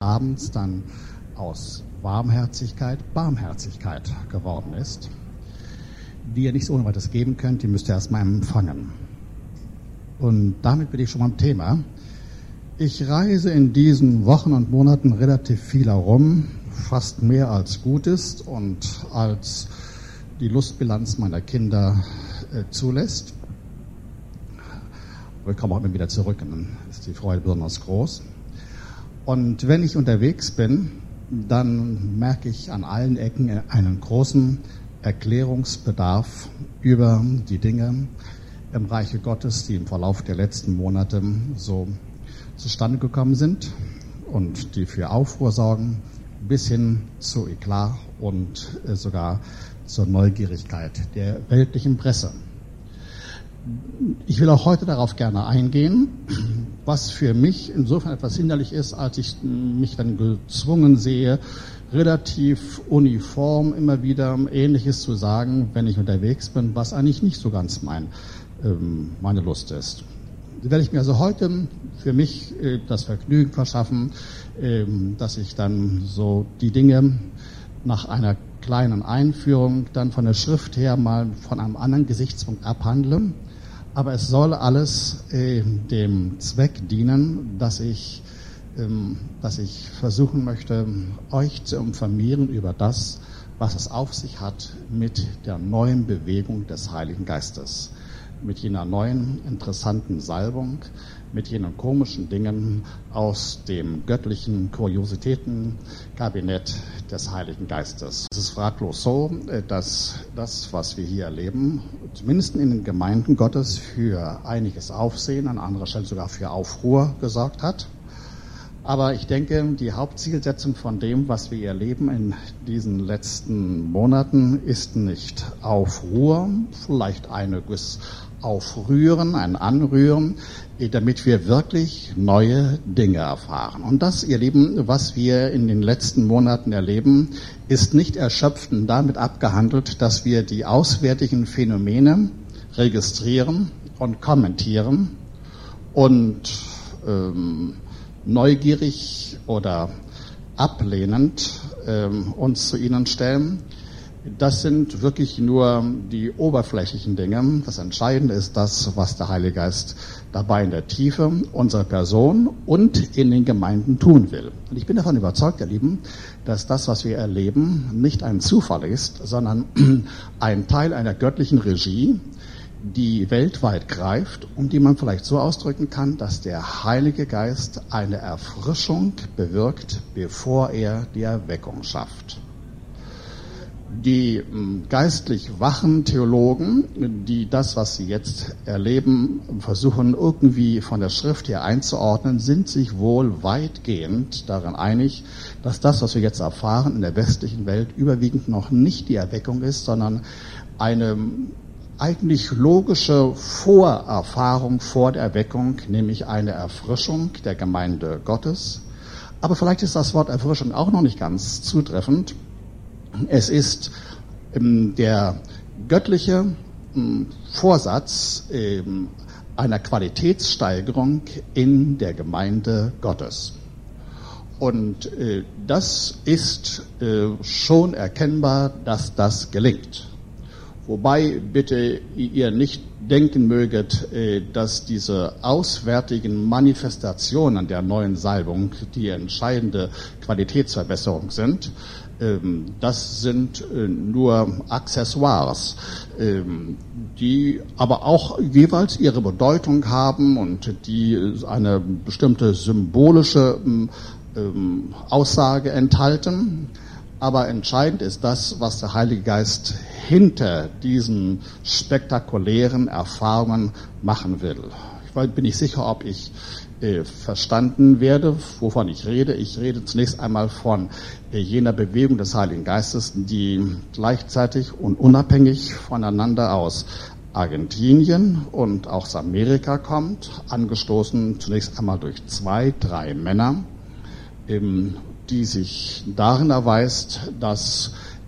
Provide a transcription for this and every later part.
abends dann aus Warmherzigkeit Barmherzigkeit geworden ist, die ihr nicht so ohne weiteres geben könnt, die müsst ihr erstmal empfangen. Und damit bin ich schon beim Thema. Ich reise in diesen Wochen und Monaten relativ viel herum, fast mehr als gut ist und als die Lustbilanz meiner Kinder zulässt. Wir kommen auch immer wieder zurück und dann ist die Freude besonders groß. Und wenn ich unterwegs bin, dann merke ich an allen Ecken einen großen Erklärungsbedarf über die Dinge im Reiche Gottes, die im Verlauf der letzten Monate so zustande gekommen sind und die für Aufruhr sorgen, bis hin zu Eklat und sogar zur Neugierigkeit der weltlichen Presse. Ich will auch heute darauf gerne eingehen, was für mich insofern etwas hinderlich ist, als ich mich dann gezwungen sehe, relativ uniform immer wieder Ähnliches zu sagen, wenn ich unterwegs bin, was eigentlich nicht so ganz meine Lust ist. Da werde ich mir also heute für mich das Vergnügen verschaffen, dass ich dann so die Dinge nach einer kleinen Einführung dann von der Schrift her mal von einem anderen Gesichtspunkt abhandle. Aber es soll alles dem Zweck dienen, dass ich versuchen möchte, euch zu informieren über das, was es auf sich hat mit der neuen Bewegung des Heiligen Geistes, mit jener neuen, interessanten Salbung, mit jenen komischen Dingen aus dem göttlichen Kuriositätenkabinett des Heiligen Geistes. Es ist fraglos so, dass das, was wir hier erleben, zumindest in den Gemeinden Gottes für einiges Aufsehen, an anderer Stelle sogar für Aufruhr gesorgt hat. Aber ich denke, die Hauptzielsetzung von dem, was wir erleben in diesen letzten Monaten, ist nicht Aufruhr, vielleicht einiges Aufrühren, ein Anrühren, damit wir wirklich neue Dinge erfahren. Und das, ihr Lieben, was wir in den letzten Monaten erleben, ist nicht erschöpfend damit abgehandelt, dass wir die auswärtigen Phänomene registrieren und kommentieren und neugierig oder ablehnend uns zu ihnen stellen. Das sind wirklich nur die oberflächlichen Dinge. Das Entscheidende ist das, was der Heilige Geist dabei in der Tiefe unserer Person und in den Gemeinden tun will. Und ich bin davon überzeugt, ihr Lieben, dass das, was wir erleben, nicht ein Zufall ist, sondern ein Teil einer göttlichen Regie, die weltweit greift und die man vielleicht so ausdrücken kann, dass der Heilige Geist eine Erfrischung bewirkt, bevor er die Erweckung schafft. Die geistlich wachen Theologen, die das, was sie jetzt erleben, versuchen irgendwie von der Schrift her einzuordnen, sind sich wohl weitgehend darin einig, dass das, was wir jetzt erfahren in der westlichen Welt, überwiegend noch nicht die Erweckung ist, sondern eine eigentlich logische Vorerfahrung vor der Erweckung, nämlich eine Erfrischung der Gemeinde Gottes. Aber vielleicht ist das Wort Erfrischung auch noch nicht ganz zutreffend. Es ist der göttliche Vorsatz einer Qualitätssteigerung in der Gemeinde Gottes. Und das ist schon erkennbar, dass das gelingt. Wobei bitte ihr nicht denken möget, dass diese auswärtigen Manifestationen der neuen Salbung die entscheidende Qualitätsverbesserung sind. Das sind nur Accessoires, die aber auch jeweils ihre Bedeutung haben und die eine bestimmte symbolische Aussage enthalten. Aber entscheidend ist das, was der Heilige Geist hinter diesen spektakulären Erfahrungen machen will. Ich bin nicht sicher, ob ich verstanden werde, wovon ich rede. Ich rede zunächst einmal von jener Bewegung des Heiligen Geistes, die gleichzeitig und unabhängig voneinander aus Argentinien und aus Amerika kommt, angestoßen zunächst einmal durch 2-3 Männer, die sich darin erweist, dass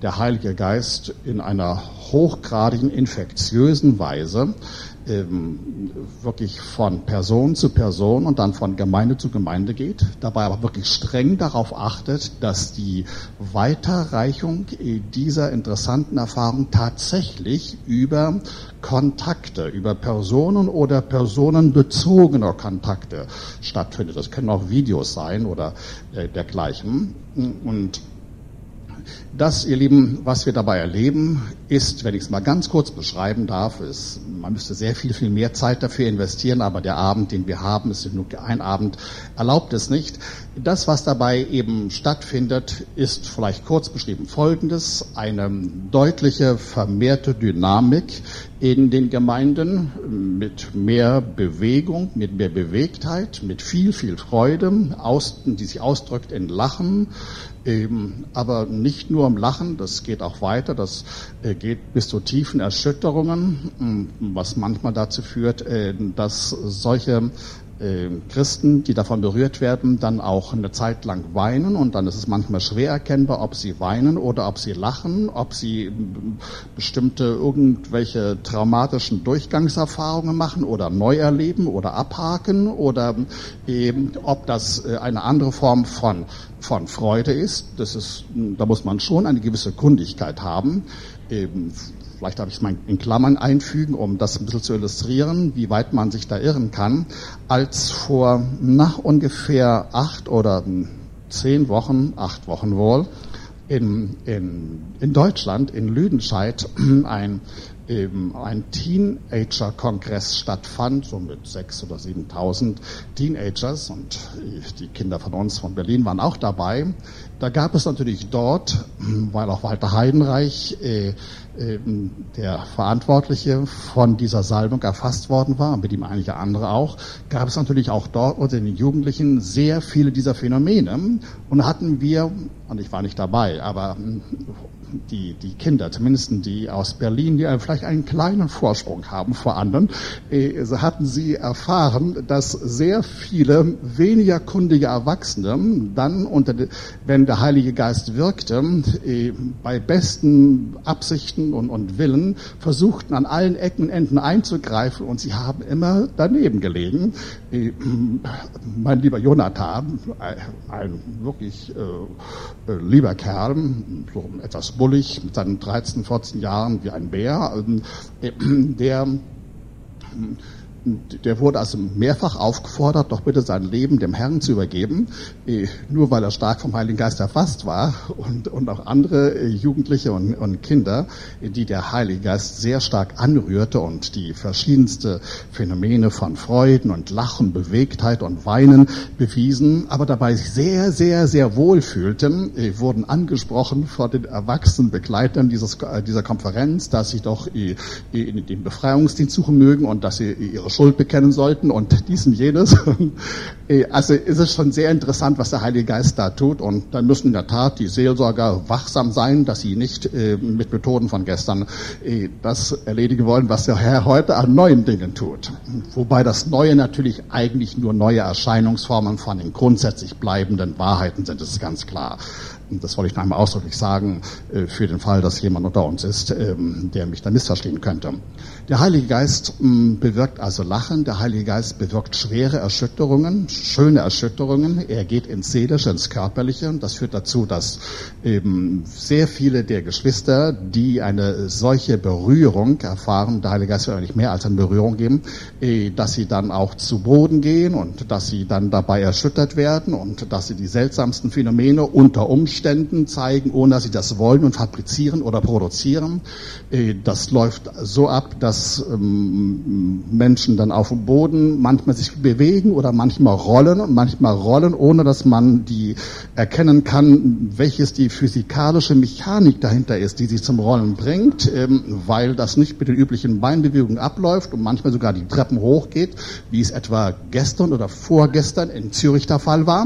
der Heilige Geist in einer hochgradigen, infektiösen Weise wirklich von Person zu Person und dann von Gemeinde zu Gemeinde geht, dabei aber wirklich streng darauf achtet, dass die Weiterreichung dieser interessanten Erfahrung tatsächlich über Kontakte, über Personen oder personenbezogene Kontakte stattfindet. Das können auch Videos sein oder dergleichen. Und das, ihr Lieben, was wir dabei erleben, ist, wenn ich es mal ganz kurz beschreiben darf, man müsste sehr viel mehr Zeit dafür investieren, aber der Abend, den wir haben, ist nur ein Abend, erlaubt es nicht. Das, was dabei eben stattfindet, ist vielleicht kurz beschrieben Folgendes: eine deutliche, vermehrte Dynamik in den Gemeinden mit mehr Bewegung, mit mehr Bewegtheit, mit viel Freude, die sich ausdrückt in Lachen, aber nicht nur im Lachen, das geht auch weiter, das geht bis zu tiefen Erschütterungen, was manchmal dazu führt, dass solche Christen, die davon berührt werden, dann auch eine Zeit lang weinen, und dann ist es manchmal schwer erkennbar, ob sie weinen oder ob sie lachen, ob sie bestimmte irgendwelche traumatischen Durchgangserfahrungen machen oder neu erleben oder abhaken, oder ob das eine andere Form von Freude ist. Da muss man schon eine gewisse Kundigkeit haben. Vielleicht darf ich es mal in Klammern einfügen, um das ein bisschen zu illustrieren, wie weit man sich da irren kann. Als vor ungefähr 8 oder 10 Wochen, 8 Wochen wohl, in Deutschland, in Lüdenscheid, ein Teenager-Kongress stattfand, so mit 6.000 oder 7.000 Teenagers, und die Kinder von uns von Berlin waren auch dabei. Da gab es natürlich dort, weil auch Walter Heidenreich, der Verantwortliche von dieser Salbung erfasst worden war, mit ihm einige andere auch, gab es natürlich auch dort unter den Jugendlichen sehr viele dieser Phänomene. Und hatten wir, und ich war nicht dabei, aber die Kinder, zumindest die aus Berlin, die vielleicht einen kleinen Vorsprung haben vor anderen, hatten sie erfahren, dass sehr viele weniger kundige Erwachsene dann wenn der Heilige Geist wirkte, bei besten Absichten und Willen versuchten, an allen Ecken und Enden einzugreifen, und sie haben immer daneben gelegen. Mein lieber Jonathan, ein wirklich lieber Kerl, so etwas bullig, mit seinen 13, 14 Jahren wie ein Bär, der wurde also mehrfach aufgefordert, doch bitte sein Leben dem Herrn zu übergeben, nur weil er stark vom Heiligen Geist erfasst war, und auch andere Jugendliche und Kinder, die der Heilige Geist sehr stark anrührte und die verschiedenste Phänomene von Freuden und Lachen, Bewegtheit und Weinen bewiesen, aber dabei sich sehr wohl fühlten, wurden angesprochen von den erwachsenen Begleitern dieser Konferenz, dass sie doch in den Befreiungsdienst suchen mögen und dass sie ihre Schuld bekennen sollten und dies und jenes. Also ist es schon sehr interessant, was der Heilige Geist da tut, und dann müssen in der Tat die Seelsorger wachsam sein, dass sie nicht mit Methoden von gestern das erledigen wollen, was der Herr heute an neuen Dingen tut. Wobei das Neue natürlich eigentlich nur neue Erscheinungsformen von den grundsätzlich bleibenden Wahrheiten sind, das ist ganz klar. Das wollte ich noch einmal ausdrücklich sagen, für den Fall, dass jemand unter uns ist, der mich da missverstehen könnte. Der Heilige Geist bewirkt also Lachen, der Heilige Geist bewirkt schwere Erschütterungen, schöne Erschütterungen. Er geht ins Seelische, ins Körperliche. Das führt dazu, dass sehr viele der Geschwister, die eine solche Berührung erfahren, der Heilige Geist wird eigentlich mehr als eine Berührung geben, dass sie dann auch zu Boden gehen und dass sie dann dabei erschüttert werden und dass sie die seltsamsten Phänomene unter Umständen zeigen, ohne dass sie das wollen und fabrizieren oder produzieren. Das läuft so ab, dass Menschen dann auf dem Boden manchmal sich bewegen oder manchmal rollen, ohne dass man die erkennen kann, welches die physikalische Mechanik dahinter ist, die sie zum Rollen bringt, weil das nicht mit den üblichen Beinbewegungen abläuft und manchmal sogar die Treppen hochgeht, wie es etwa gestern oder vorgestern in Zürich der Fall war.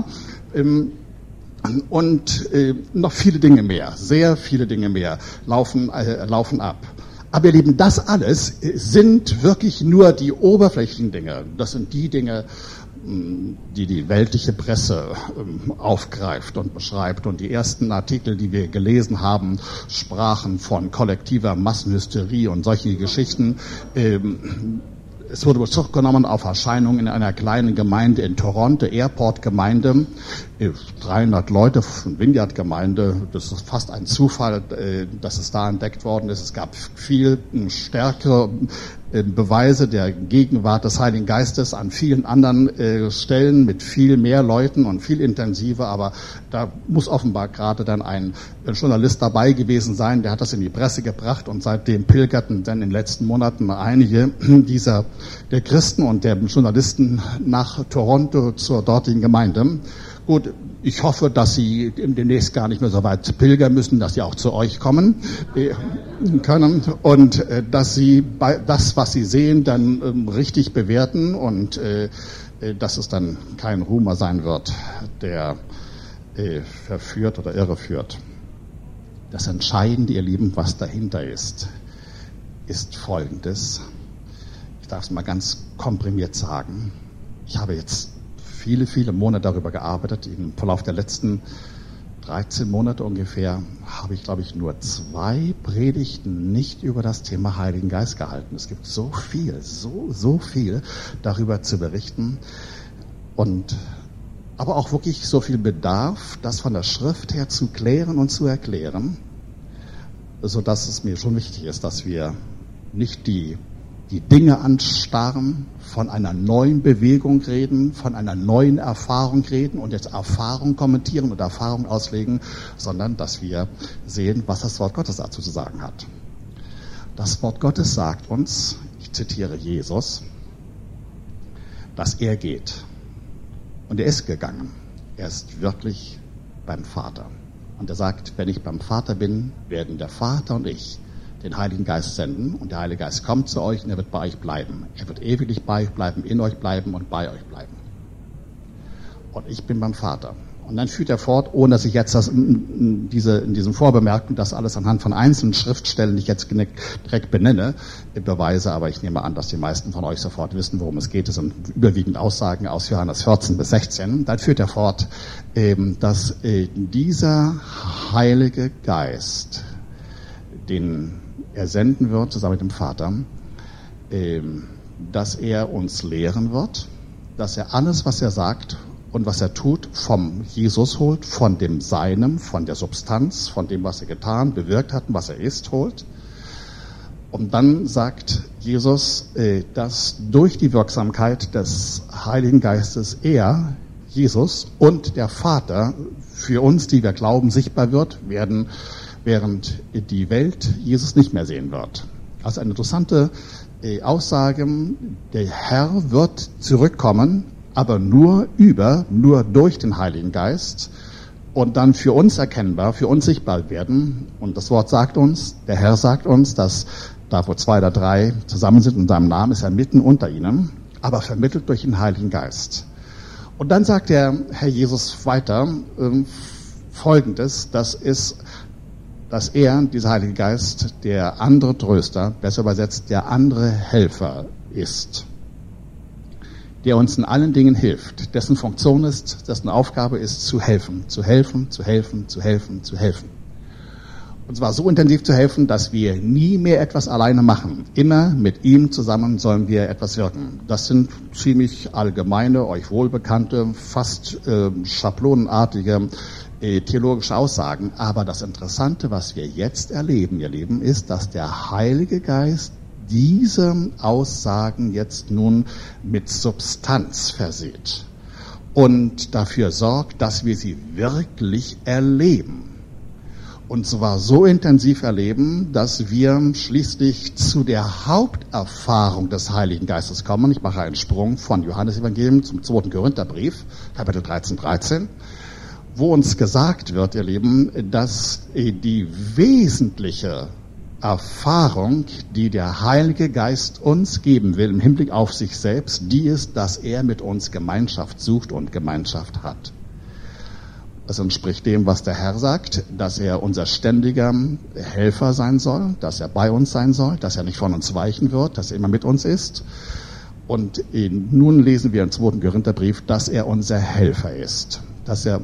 Und noch viele Dinge mehr, sehr viele Dinge mehr laufen ab. Aber ihr Lieben, das alles sind wirklich nur die oberflächlichen Dinge. Das sind die Dinge, die weltliche Presse aufgreift und beschreibt. Und die ersten Artikel, die wir gelesen haben, sprachen von kollektiver Massenhysterie und solche Geschichten. Es wurde Bezug genommen auf Erscheinungen in einer kleinen Gemeinde in Toronto, Airport-Gemeinde, 300 Leute von Vineyard-Gemeinde. Das ist fast ein Zufall, dass es da entdeckt worden ist. Es gab viel stärkere Beweise der Gegenwart des Heiligen Geistes an vielen anderen Stellen mit viel mehr Leuten und viel intensiver. Aber da muss offenbar gerade dann ein Journalist dabei gewesen sein, der hat das in die Presse gebracht und seitdem pilgerten dann in den letzten Monaten einige der Christen und der Journalisten nach Toronto zur dortigen Gemeinde. Gut, ich hoffe, dass Sie demnächst gar nicht mehr so weit pilgern müssen, dass Sie auch zu euch kommen können und dass Sie das, was Sie sehen, dann richtig bewerten und dass es dann kein Rumer sein wird, der verführt oder irreführt. Das Entscheidende, ihr Lieben, was dahinter ist Folgendes. Ich darf es mal ganz komprimiert sagen. Ich habe jetzt viele Monate darüber gearbeitet. Im Verlauf der letzten 13 Monate ungefähr habe ich, glaube ich, nur 2 Predigten nicht über das Thema Heiligen Geist gehalten. Es gibt so viel darüber zu berichten aber auch wirklich so viel Bedarf, das von der Schrift her zu klären und zu erklären, sodass es mir schon wichtig ist, dass wir nicht die Dinge anstarren, von einer neuen Bewegung reden, von einer neuen Erfahrung reden und jetzt Erfahrung kommentieren und Erfahrung auslegen, sondern dass wir sehen, was das Wort Gottes dazu zu sagen hat. Das Wort Gottes sagt uns, ich zitiere Jesus, dass er geht. Und er ist gegangen. Er ist wirklich beim Vater. Und er sagt, wenn ich beim Vater bin, werden der Vater und ich den Heiligen Geist senden und der Heilige Geist kommt zu euch und er wird bei euch bleiben. Er wird ewiglich bei euch bleiben, in euch bleiben und bei euch bleiben. Und ich bin beim Vater. Und dann führt er fort, ohne dass ich jetzt das in diesem Vorbemerken, das alles anhand von einzelnen Schriftstellen, die ich jetzt direkt benenne, beweise. Aber ich nehme an, dass die meisten von euch sofort wissen, worum es geht. Es sind überwiegend Aussagen aus Johannes 14 bis 16. Dann führt er fort, dass dieser Heilige Geist, den er senden wird, zusammen mit dem Vater, dass er uns lehren wird, dass er alles, was er sagt und was er tut, vom Jesus holt, von dem Seinem, von der Substanz, von dem, was er getan, bewirkt hat und was er ist, holt. Und dann sagt Jesus, dass durch die Wirksamkeit des Heiligen Geistes er, Jesus und der Vater für uns, die wir glauben, sichtbar wird, während die Welt Jesus nicht mehr sehen wird. Also eine interessante Aussage, der Herr wird zurückkommen, aber nur durch den Heiligen Geist und dann für uns erkennbar, für uns sichtbar werden. Und das Wort sagt uns, der Herr sagt uns, dass da wo 2 oder 3 zusammen sind in seinem Namen, ist er mitten unter ihnen, aber vermittelt durch den Heiligen Geist. Und dann sagt der Herr Jesus weiter Folgendes, dass er, dieser Heilige Geist, der andere Tröster, besser übersetzt, der andere Helfer ist, der uns in allen Dingen hilft, dessen Funktion ist, dessen Aufgabe ist, zu helfen. Und zwar so intensiv zu helfen, dass wir nie mehr etwas alleine machen. Immer mit ihm zusammen sollen wir etwas wirken. Das sind ziemlich allgemeine, euch wohlbekannte, fast schablonenartige theologische Aussagen. Aber das Interessante, was wir jetzt erleben, ihr Lieben, ist, dass der Heilige Geist diese Aussagen jetzt nun mit Substanz versieht und dafür sorgt, dass wir sie wirklich erleben. Und zwar so intensiv erleben, dass wir schließlich zu der Haupterfahrung des Heiligen Geistes kommen. Ich mache einen Sprung von Johannesevangelium zum 2. Korintherbrief, Kapitel 13, wo uns gesagt wird, ihr Lieben, dass die wesentliche Erfahrung, die der Heilige Geist uns geben will im Hinblick auf sich selbst, die ist, dass er mit uns Gemeinschaft sucht und Gemeinschaft hat. Das entspricht dem, was der Herr sagt, dass er unser ständiger Helfer sein soll, dass er bei uns sein soll, dass er nicht von uns weichen wird, dass er immer mit uns ist. Und nun lesen wir im 2. Korintherbrief, dass er unser Helfer ist, dass er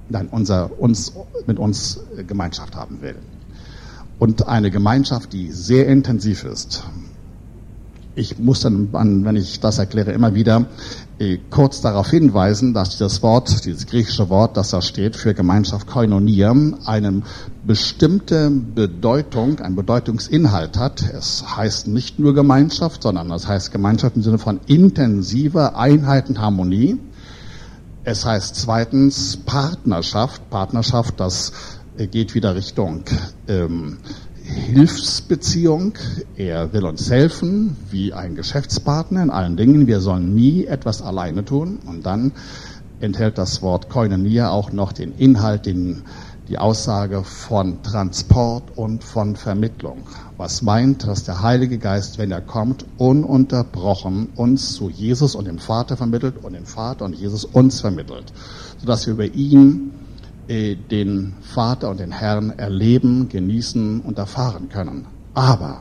mit uns Gemeinschaft haben will. Und eine Gemeinschaft, die sehr intensiv ist. Ich muss dann, wenn ich das erkläre, immer wieder kurz darauf hinweisen, dass dieses griechische Wort, das da steht für Gemeinschaft Koinonia, eine bestimmte Bedeutung, einen Bedeutungsinhalt hat. Es heißt nicht nur Gemeinschaft, sondern es heißt Gemeinschaft im Sinne von intensiver Einheit und Harmonie. Es heißt zweitens Partnerschaft. Partnerschaft, das geht wieder Richtung Hilfsbeziehung. Er will uns helfen, wie ein Geschäftspartner in allen Dingen. Wir sollen nie etwas alleine tun. Und dann enthält das Wort Koinonia auch noch den Inhalt, die Aussage von Transport und von Vermittlung. Was meint, dass der Heilige Geist, wenn er kommt, ununterbrochen uns zu Jesus und dem Vater vermittelt und den Vater und Jesus uns vermittelt, sodass wir über ihn den Vater und den Herrn erleben, genießen und erfahren können. Aber,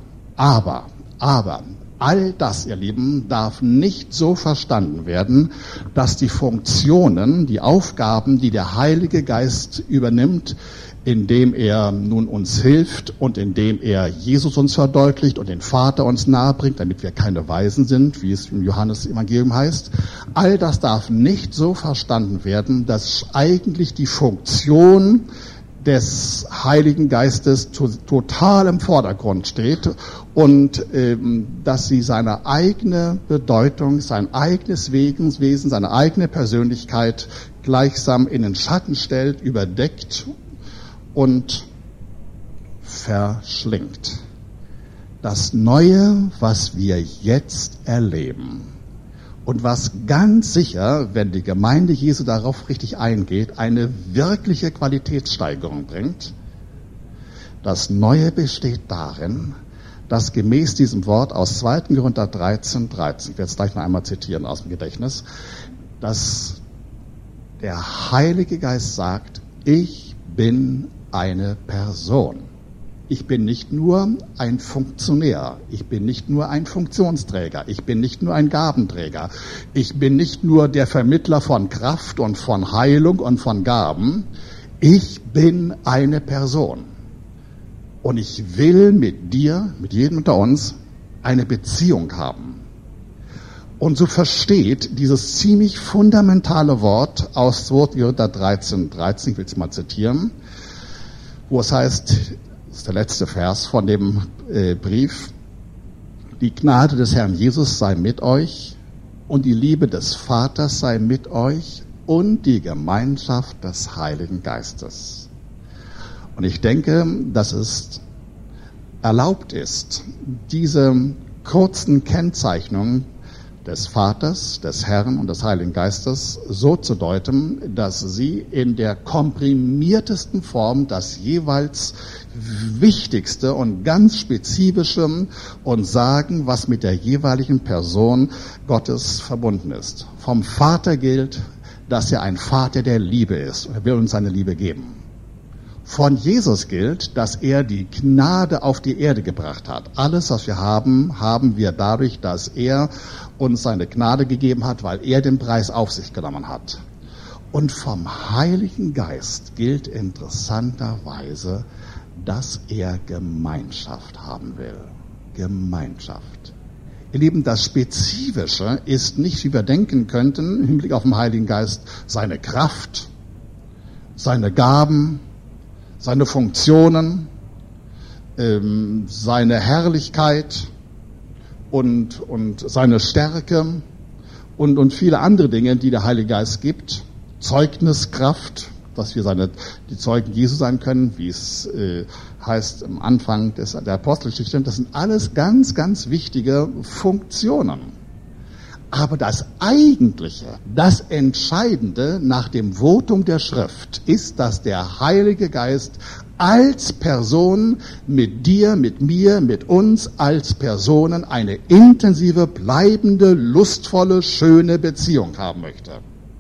all das, ihr Lieben, darf nicht so verstanden werden, dass die Funktionen, die Aufgaben, die der Heilige Geist übernimmt, indem er nun uns hilft und indem er Jesus uns verdeutlicht und den Vater uns nahebringt, damit wir keine Weisen sind, wie es im Johannes-Evangelium heißt. All das darf nicht so verstanden werden, dass eigentlich die Funktion des Heiligen Geistes total im Vordergrund steht und dass sie seine eigene Bedeutung, sein eigenes Wesen, seine eigene Persönlichkeit gleichsam in den Schatten stellt, überdeckt und verschlingt. Das Neue, was wir jetzt erleben und was ganz sicher, wenn die Gemeinde Jesu darauf richtig eingeht, eine wirkliche Qualitätssteigerung bringt, das Neue besteht darin, dass gemäß diesem Wort aus 2. Korinther 13, ich werde es gleich noch einmal zitieren aus dem Gedächtnis, dass der Heilige Geist sagt, ich bin eine Person. Ich bin nicht nur ein Funktionär, ich bin nicht nur ein Funktionsträger, ich bin nicht nur ein Gabenträger, ich bin nicht nur der Vermittler von Kraft und von Heilung und von Gaben, ich bin eine Person. Und ich will mit dir, mit jedem unter uns, eine Beziehung haben. Und so versteht dieses ziemlich fundamentale Wort aus 2. Korinther 13, ich will es mal zitieren, wo es heißt, das ist der letzte Vers von dem Brief, die Gnade des Herrn Jesus sei mit euch und die Liebe des Vaters sei mit euch und die Gemeinschaft des Heiligen Geistes. Und ich denke, dass es erlaubt ist, diese kurzen Kennzeichnungen des Vaters, des Herrn und des Heiligen Geistes so zu deuten, dass sie in der komprimiertesten Form das jeweils Wichtigste und ganz Spezifische und sagen, was mit der jeweiligen Person Gottes verbunden ist. Vom Vater gilt, dass er ein Vater der Liebe ist und er will uns seine Liebe geben. Von Jesus gilt, dass er die Gnade auf die Erde gebracht hat. Alles, was wir haben, haben wir dadurch, dass er uns seine Gnade gegeben hat, weil er den Preis auf sich genommen hat. Und vom Heiligen Geist gilt interessanterweise, dass er Gemeinschaft haben will. Gemeinschaft. Ihr Lieben, das Spezifische ist nicht, wie wir denken könnten, im Hinblick auf den Heiligen Geist, seine Kraft, seine Gaben, seine Funktionen, seine Herrlichkeit und seine Stärke und viele andere Dinge, die der Heilige Geist gibt. Zeugniskraft, dass wir die Zeugen Jesu sein können, wie es heißt am Anfang der Apostelgeschichte. Das sind alles ganz, ganz wichtige Funktionen. Aber das Eigentliche, das Entscheidende nach dem Votum der Schrift ist, dass der Heilige Geist als Person mit dir, mit mir, mit uns als Personen eine intensive, bleibende, lustvolle, schöne Beziehung haben möchte.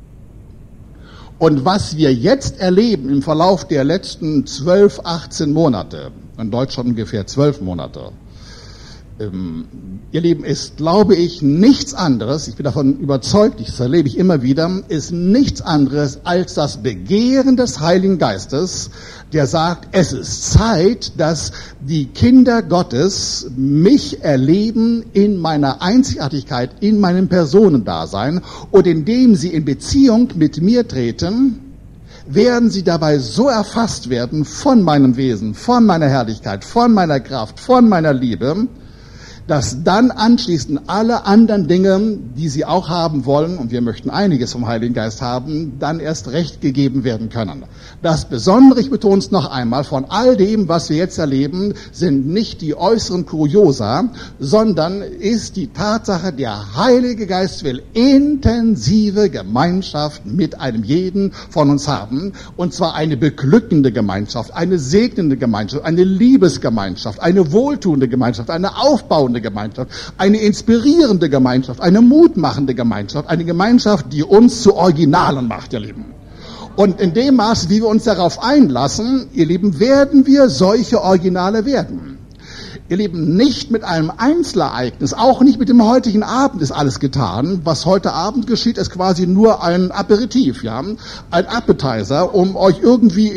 Und was wir jetzt erleben im Verlauf der letzten 12, 18 Monate, in Deutschland ungefähr 12 Monate, Ihr Lieben, ist, glaube ich, nichts anderes, ich bin davon überzeugt, das erlebe ich immer wieder, ist nichts anderes als das Begehren des Heiligen Geistes, der sagt, es ist Zeit, dass die Kinder Gottes mich erleben in meiner Einzigartigkeit, in meinem Personendasein, und indem sie in Beziehung mit mir treten, werden sie dabei so erfasst werden von meinem Wesen, von meiner Herrlichkeit, von meiner Kraft, von meiner Liebe, dass dann anschließend alle anderen Dinge, die sie auch haben wollen, und wir möchten einiges vom Heiligen Geist haben, dann erst recht gegeben werden können. Das Besondere, ich betone es noch einmal, von all dem, was wir jetzt erleben, sind nicht die äußeren Kuriosa, sondern ist die Tatsache, der Heilige Geist will intensive Gemeinschaft mit einem jeden von uns haben, und zwar eine beglückende Gemeinschaft, eine segnende Gemeinschaft, eine Liebesgemeinschaft, eine wohltuende Gemeinschaft, eine aufbauende Gemeinschaft, eine inspirierende Gemeinschaft, eine mutmachende Gemeinschaft, eine Gemeinschaft, die uns zu Originalen macht, ihr Lieben. Und in dem Maß, wie wir uns darauf einlassen, ihr Lieben, werden wir solche Originale werden. Ihr Lieben, nicht mit einem Einzelereignis, auch nicht mit dem heutigen Abend ist alles getan. Was heute Abend geschieht, ist quasi nur ein Aperitif, ja, ein Appetizer, um euch irgendwie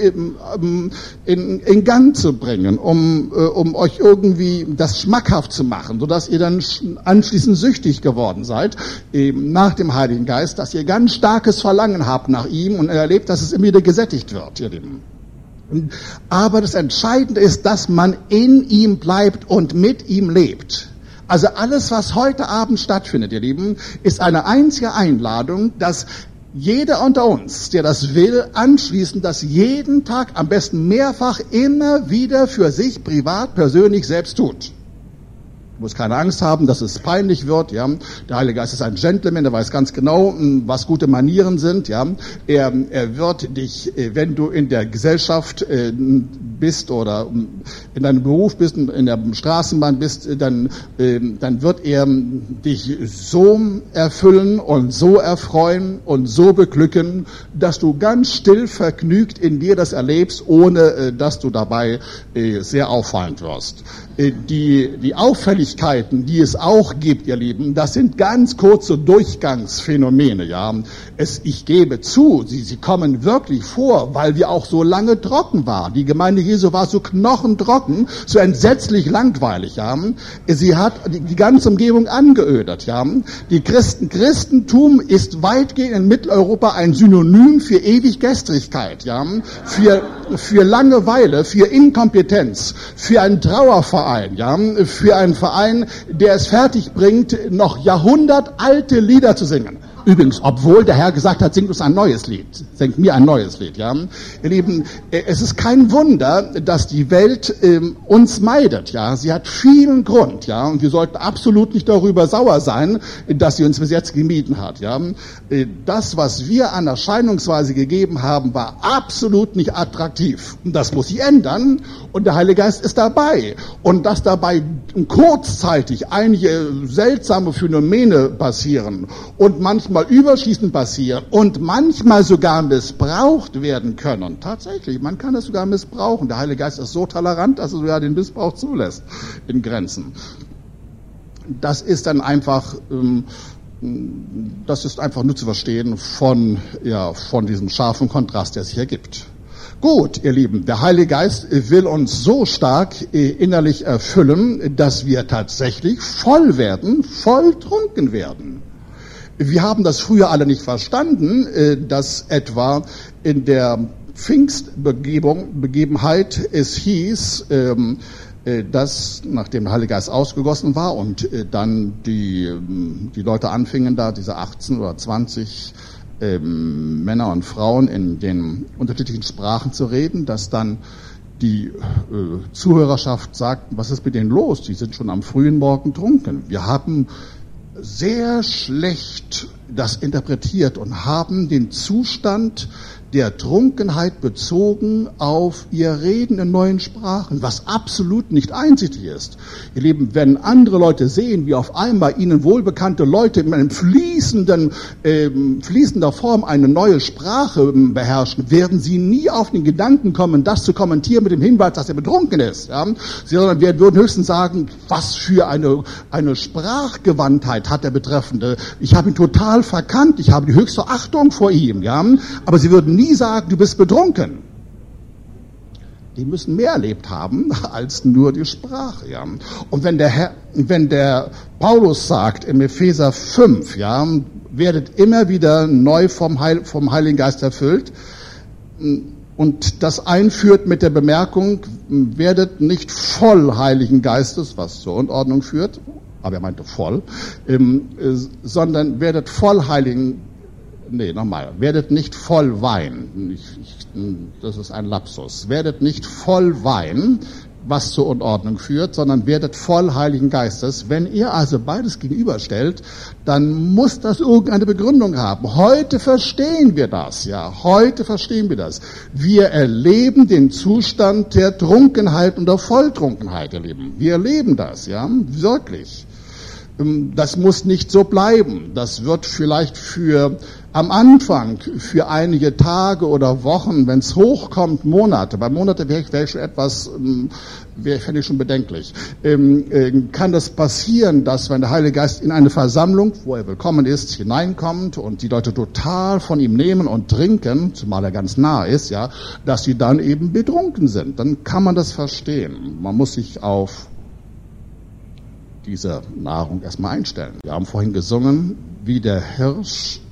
in Gang zu bringen, um euch irgendwie das schmackhaft zu machen, sodass ihr dann anschließend süchtig geworden seid, nach dem Heiligen Geist, dass ihr ganz starkes Verlangen habt nach ihm und erlebt, dass es immer wieder gesättigt wird, ihr Lieben. Aber das Entscheidende ist, dass man in ihm bleibt und mit ihm lebt. Also alles, was heute Abend stattfindet, ihr Lieben, ist eine einzige Einladung, dass jeder unter uns, der das will, anschließend das jeden Tag, am besten mehrfach, immer wieder für sich privat, persönlich selbst tut. Du musst keine Angst haben, dass es peinlich wird, ja. Der Heilige Geist ist ein Gentleman, der weiß ganz genau, was gute Manieren sind, ja. Er wird dich, wenn du in der Gesellschaft bist oder in deinem Beruf bist, in der Straßenbahn bist, dann wird er dich so erfüllen und so erfreuen und so beglücken, dass du ganz still vergnügt in dir das erlebst, ohne dass du dabei sehr auffallend wirst. Die Auffälligkeiten, die es auch gibt, ihr Lieben, das sind ganz kurze Durchgangsphänomene, ja. Ich gebe zu, sie kommen wirklich vor, weil wir auch so lange trocken waren. Die Gemeinde Jesu war so knochentrocken, so entsetzlich langweilig, ja. Sie hat die ganze Umgebung angeödert, ja. Christentum ist weitgehend in Mitteleuropa ein Synonym für Ewiggestrigkeit, ja. Für Langeweile, für Inkompetenz, für einen Trauerverein, ja, für einen Verein, der es fertig bringt, noch jahrhundertalte Lieder zu singen. Übrigens, obwohl der Herr gesagt hat, singt uns ein neues Lied, singt mir ein neues Lied, ja. Ihr Lieben, es ist kein Wunder, dass die Welt uns meidet, ja. Sie hat vielen Grund, ja, und wir sollten absolut nicht darüber sauer sein, dass sie uns bis jetzt gemieden hat, ja. Das, was wir an Erscheinungsweise gegeben haben, war absolut nicht attraktiv. Und das muss sich ändern, und der Heilige Geist ist dabei. Und dass dabei kurzzeitig einige seltsame Phänomene passieren und manchmal überschießend passieren und manchmal sogar missbraucht werden können. Tatsächlich, man kann es sogar missbrauchen. Der Heilige Geist ist so tolerant, dass er sogar den Missbrauch zulässt in Grenzen. Das ist dann einfach, das ist einfach nur zu verstehen von diesem scharfen Kontrast, der sich ergibt. Gut, ihr Lieben, der Heilige Geist will uns so stark innerlich erfüllen, dass wir tatsächlich voll werden, volltrunken werden. Wir haben das früher alle nicht verstanden, dass etwa in der Pfingstbegebenheit es hieß, dass, nachdem der Heilige Geist ausgegossen war und dann die Leute anfingen, da diese 18 oder 20 Männer und Frauen in den unterschiedlichen Sprachen zu reden, dass dann die Zuhörerschaft sagt, was ist mit denen los? Die sind schon am frühen Morgen trunken. Wir haben sehr schlecht das interpretiert und haben den Zustand der Trunkenheit bezogen auf ihr Reden in neuen Sprachen, was absolut nicht einsichtig ist. Ihr Lieben, wenn andere Leute sehen, wie auf einmal ihnen wohlbekannte Leute in einem fließender Form eine neue Sprache beherrschen, werden sie nie auf den Gedanken kommen, das zu kommentieren mit dem Hinweis, dass er betrunken ist. Ja? Sondern wir würden höchstens sagen, was für eine Sprachgewandtheit hat der Betreffende. Ich habe ihn total verkannt, ich habe die höchste Achtung vor ihm. Ja? Aber sie würden nie sagen, du bist betrunken. Die müssen mehr erlebt haben als nur die Sprache. Ja. Und wenn der Paulus sagt im Epheser 5, ja, werdet immer wieder neu vom Heiligen Geist erfüllt, und das einführt mit der Bemerkung, werdet nicht voll Heiligen Geistes, was zur Unordnung führt, aber er meinte voll, sondern werdet voll Heiligen werdet nicht voll Wein. Das ist ein Lapsus. Werdet nicht voll Wein, was zur Unordnung führt, sondern werdet voll Heiligen Geistes. Wenn ihr also beides gegenüberstellt, dann muss das irgendeine Begründung haben. Heute verstehen wir das, ja. Heute verstehen wir das. Wir erleben den Zustand der Trunkenheit und der Volltrunkenheit, ihr Lieben. Wir erleben das, ja. Wirklich. Das muss nicht so bleiben. Das wird vielleicht am Anfang für einige Tage oder Wochen, wenn es hochkommt, Monate. Bei Monate wäre ich schon etwas, fände ich schon bedenklich. Kann das passieren, dass wenn der Heilige Geist in eine Versammlung, wo er willkommen ist, hineinkommt und die Leute total von ihm nehmen und trinken, zumal er ganz nah ist, ja, dass sie dann eben betrunken sind. Dann kann man das verstehen. Man muss sich auf diese Nahrung erstmal einstellen. Wir haben vorhin gesungen, wie der Hirsch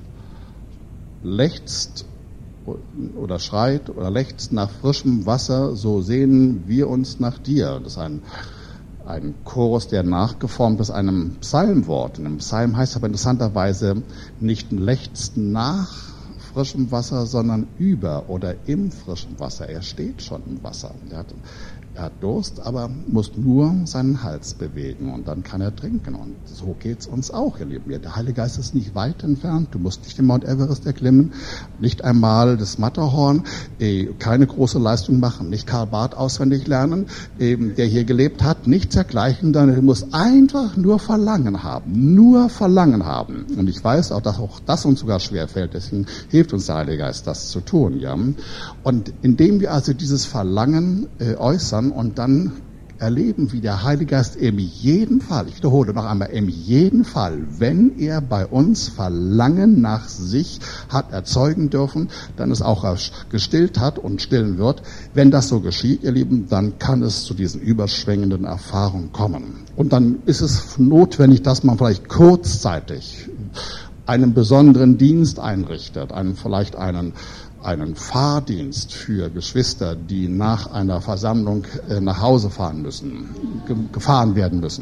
lechzt oder schreit oder lechzt nach frischem Wasser, so sehnen wir uns nach dir. Das ist ein Chorus, der nachgeformt ist einem Psalmwort. In einem Psalm heißt aber interessanterweise nicht lechzen nach frischem Wasser, sondern über oder im frischen Wasser. Er steht schon im Wasser. Er hat Durst, aber muss nur seinen Hals bewegen und dann kann er trinken. Und so geht's uns auch, ihr Lieben. Der Heilige Geist ist nicht weit entfernt. Du musst nicht den Mount Everest erklimmen, nicht einmal das Matterhorn, keine große Leistung machen, nicht Karl Barth auswendig lernen, der hier gelebt hat, nichts dergleichen. Du musst einfach nur Verlangen haben. Nur Verlangen haben. Und ich weiß auch, dass auch das uns sogar schwerfällt. Deswegen hilft uns der Heilige Geist, das zu tun. Ja. Und indem wir also dieses Verlangen äußern, und dann erleben, wie der Heilige Geist in jedem Fall, ich wiederhole noch einmal, in jedem Fall, wenn er bei uns Verlangen nach sich hat erzeugen dürfen, dann es auch gestillt hat und stillen wird. Wenn das so geschieht, ihr Lieben, dann kann es zu diesen überschwängenden Erfahrungen kommen. Und dann ist es notwendig, dass man vielleicht kurzzeitig einen besonderen Dienst einrichtet, vielleicht einen Fahrdienst für Geschwister, die nach einer Versammlung nach Hause gefahren werden müssen.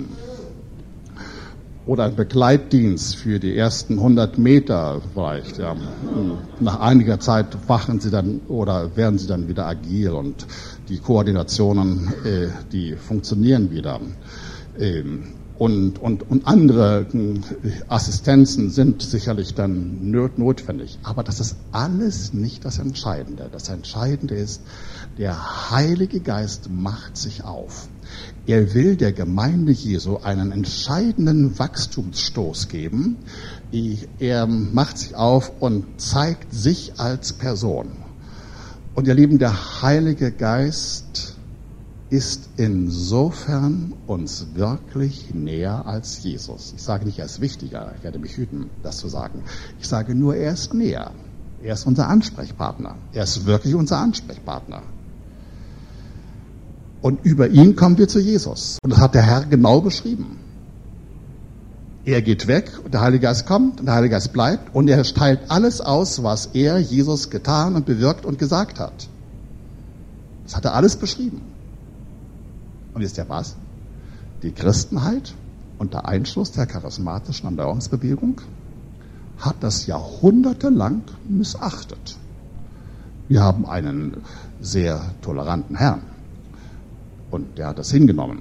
Oder ein Begleitdienst für die ersten 100 Meter vielleicht. Ja. Nach einiger Zeit werden sie dann wieder agil und die Koordinationen, die funktionieren wieder. Und andere Assistenzen sind sicherlich dann notwendig. Aber das ist alles nicht das Entscheidende. Das Entscheidende ist, der Heilige Geist macht sich auf. Er will der Gemeinde Jesu einen entscheidenden Wachstumsstoß geben. Er macht sich auf und zeigt sich als Person. Und ihr Lieben, der Heilige Geist ist insofern uns wirklich näher als Jesus. Ich sage nicht, er ist wichtiger, ich werde mich hüten, das zu sagen. Ich sage nur, er ist näher. Er ist unser Ansprechpartner. Er ist wirklich unser Ansprechpartner. Und über ihn kommen wir zu Jesus. Und das hat der Herr genau beschrieben. Er geht weg, und der Heilige Geist kommt, und der Heilige Geist bleibt, und er teilt alles aus, was er, Jesus, getan und bewirkt und gesagt hat. Das hat er alles beschrieben. Und wisst ihr was? Die Christenheit unter Einschluss der charismatischen Erneuerungsbewegung hat das jahrhundertelang missachtet. Wir haben einen sehr toleranten Herrn und der hat das hingenommen,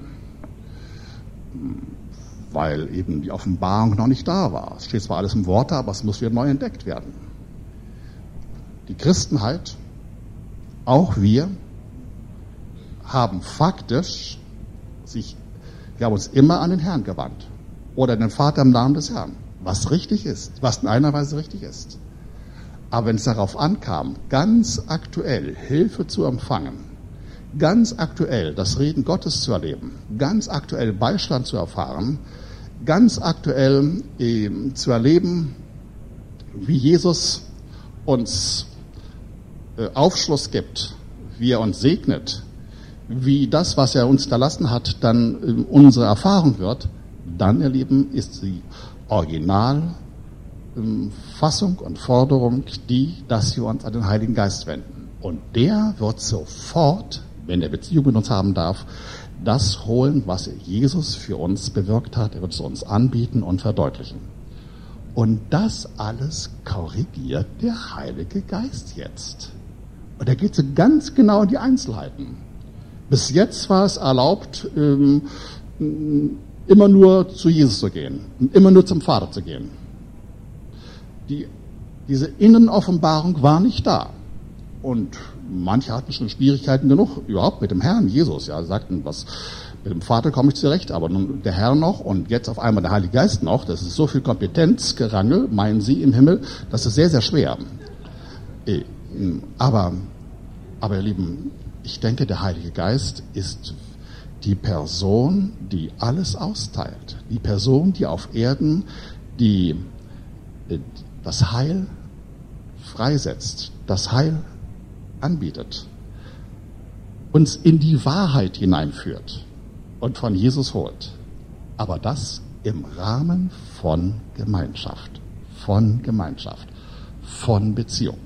weil eben die Offenbarung noch nicht da war. Es steht zwar alles im Worte, aber es muss wieder neu entdeckt werden. Die Christenheit, auch wir, haben faktisch wir haben uns immer an den Herrn gewandt. Oder den Vater im Namen des Herrn. Was richtig ist, was in einer Weise richtig ist. Aber wenn es darauf ankam, ganz aktuell Hilfe zu empfangen, ganz aktuell das Reden Gottes zu erleben, ganz aktuell Beistand zu erfahren, ganz aktuell zu erleben, wie Jesus uns Aufschluss gibt, wie er uns segnet, wie das, was er uns hinterlassen hat, dann unsere Erfahrung wird, dann, ihr Lieben, ist die Originalfassung und Forderung dass wir uns an den Heiligen Geist wenden. Und der wird sofort, wenn er Beziehung mit uns haben darf, das holen, was Jesus für uns bewirkt hat. Er wird es uns anbieten und verdeutlichen. Und das alles korrigiert der Heilige Geist jetzt. Und er geht so ganz genau in die Einzelheiten. Bis jetzt war es erlaubt, immer nur zu Jesus zu gehen, immer nur zum Vater zu gehen. Diese Innenoffenbarung war nicht da. Und manche hatten schon Schwierigkeiten genug, überhaupt mit dem Herrn Jesus. Ja, sagten, mit dem Vater komme ich zurecht, aber nun der Herr noch und jetzt auf einmal der Heilige Geist noch. Das ist so viel Kompetenzgerangel, meinen Sie im Himmel, das ist sehr, sehr schwer. Aber ihr Lieben, ich denke, der Heilige Geist ist die Person, die alles austeilt. Die Person, die auf Erden das Heil freisetzt, das Heil anbietet, uns in die Wahrheit hineinführt und von Jesus holt. Aber das im Rahmen von Gemeinschaft, von Beziehung.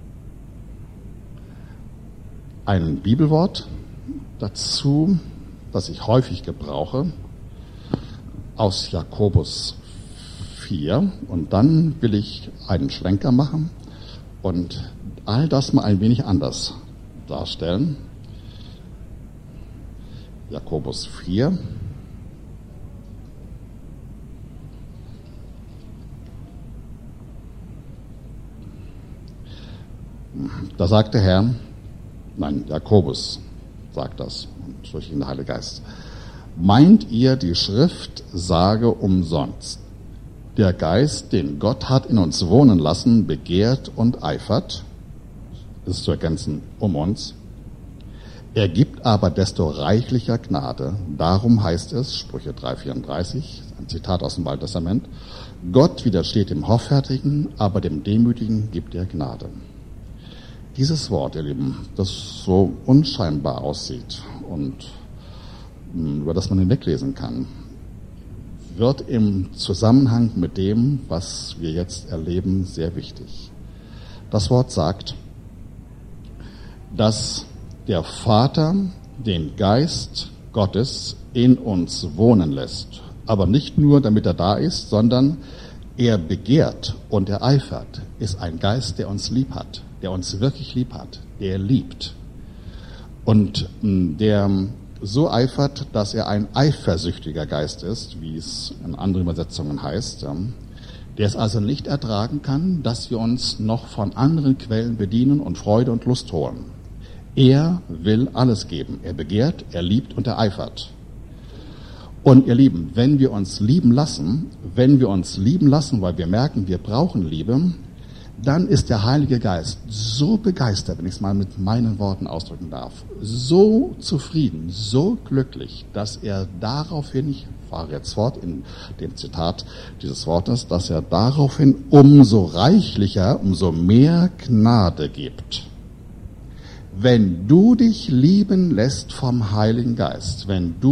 Ein Bibelwort dazu, das ich häufig gebrauche, aus Jakobus 4. Und dann will ich einen Schlenker machen und all das mal ein wenig anders darstellen. Jakobus 4. Da sagt der Herr, Jakobus sagt das, durch den Heiligen Geist. Meint ihr, die Schrift sage umsonst? Der Geist, den Gott hat in uns wohnen lassen, begehrt und eifert, ist zu ergänzen, um uns. Er gibt aber desto reichlicher Gnade. Darum heißt es, Sprüche 3,34, ein Zitat aus dem Alten Testament, Gott widersteht dem Hoffärtigen, aber dem Demütigen gibt er Gnade. Dieses Wort, ihr Lieben, das so unscheinbar aussieht und über das man hinweglesen kann, wird im Zusammenhang mit dem, was wir jetzt erleben, sehr wichtig. Das Wort sagt, dass der Vater den Geist Gottes in uns wohnen lässt. Aber nicht nur, damit er da ist, sondern er begehrt und er eifert. Ist ein Geist, der uns lieb hat, der uns wirklich lieb hat, der liebt. Und der so eifert, dass er ein eifersüchtiger Geist ist, wie es in anderen Übersetzungen heißt, der es also nicht ertragen kann, dass wir uns noch von anderen Quellen bedienen und Freude und Lust holen. Er will alles geben. Er begehrt, er liebt und er eifert. Und ihr Lieben, wenn wir uns lieben lassen, weil wir merken, wir brauchen Liebe, dann ist der Heilige Geist so begeistert, wenn ich es mal mit meinen Worten ausdrücken darf, so zufrieden, so glücklich, dass er daraufhin, ich fahre jetzt fort in dem Zitat dieses Wortes, dass er daraufhin umso reichlicher, umso mehr Gnade gibt. Wenn du dich lieben lässt vom Heiligen Geist,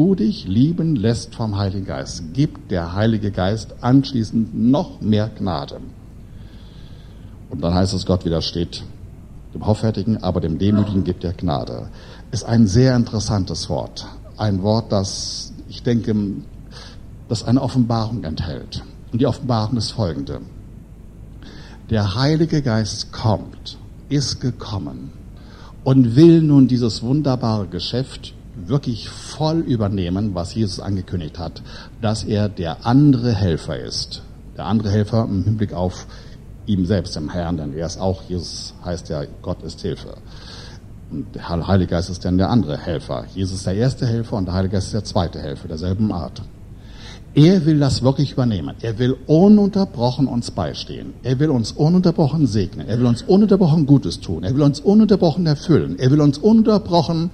gibt der Heilige Geist anschließend noch mehr Gnade. Und dann heißt es, Gott widersteht dem Hoffärtigen, aber dem Demütigen gibt er Gnade. Ist ein sehr interessantes Wort. Ein Wort, das, ich denke, das eine Offenbarung enthält. Und die Offenbarung ist folgende. Der Heilige Geist ist gekommen und will nun dieses wunderbare Geschäft wirklich voll übernehmen, was Jesus angekündigt hat, dass er der andere Helfer ist. Der andere Helfer im Hinblick auf ihm selbst, dem Herrn, denn er ist auch, Jesus heißt ja, Gott ist Hilfe. Und der Heilige Geist ist dann der andere Helfer. Jesus ist der erste Helfer und der Heilige Geist ist der zweite Helfer, derselben Art. Er will das wirklich übernehmen. Er will ununterbrochen uns beistehen. Er will uns ununterbrochen segnen. Er will uns ununterbrochen Gutes tun. Er will uns ununterbrochen erfüllen. Er will uns ununterbrochen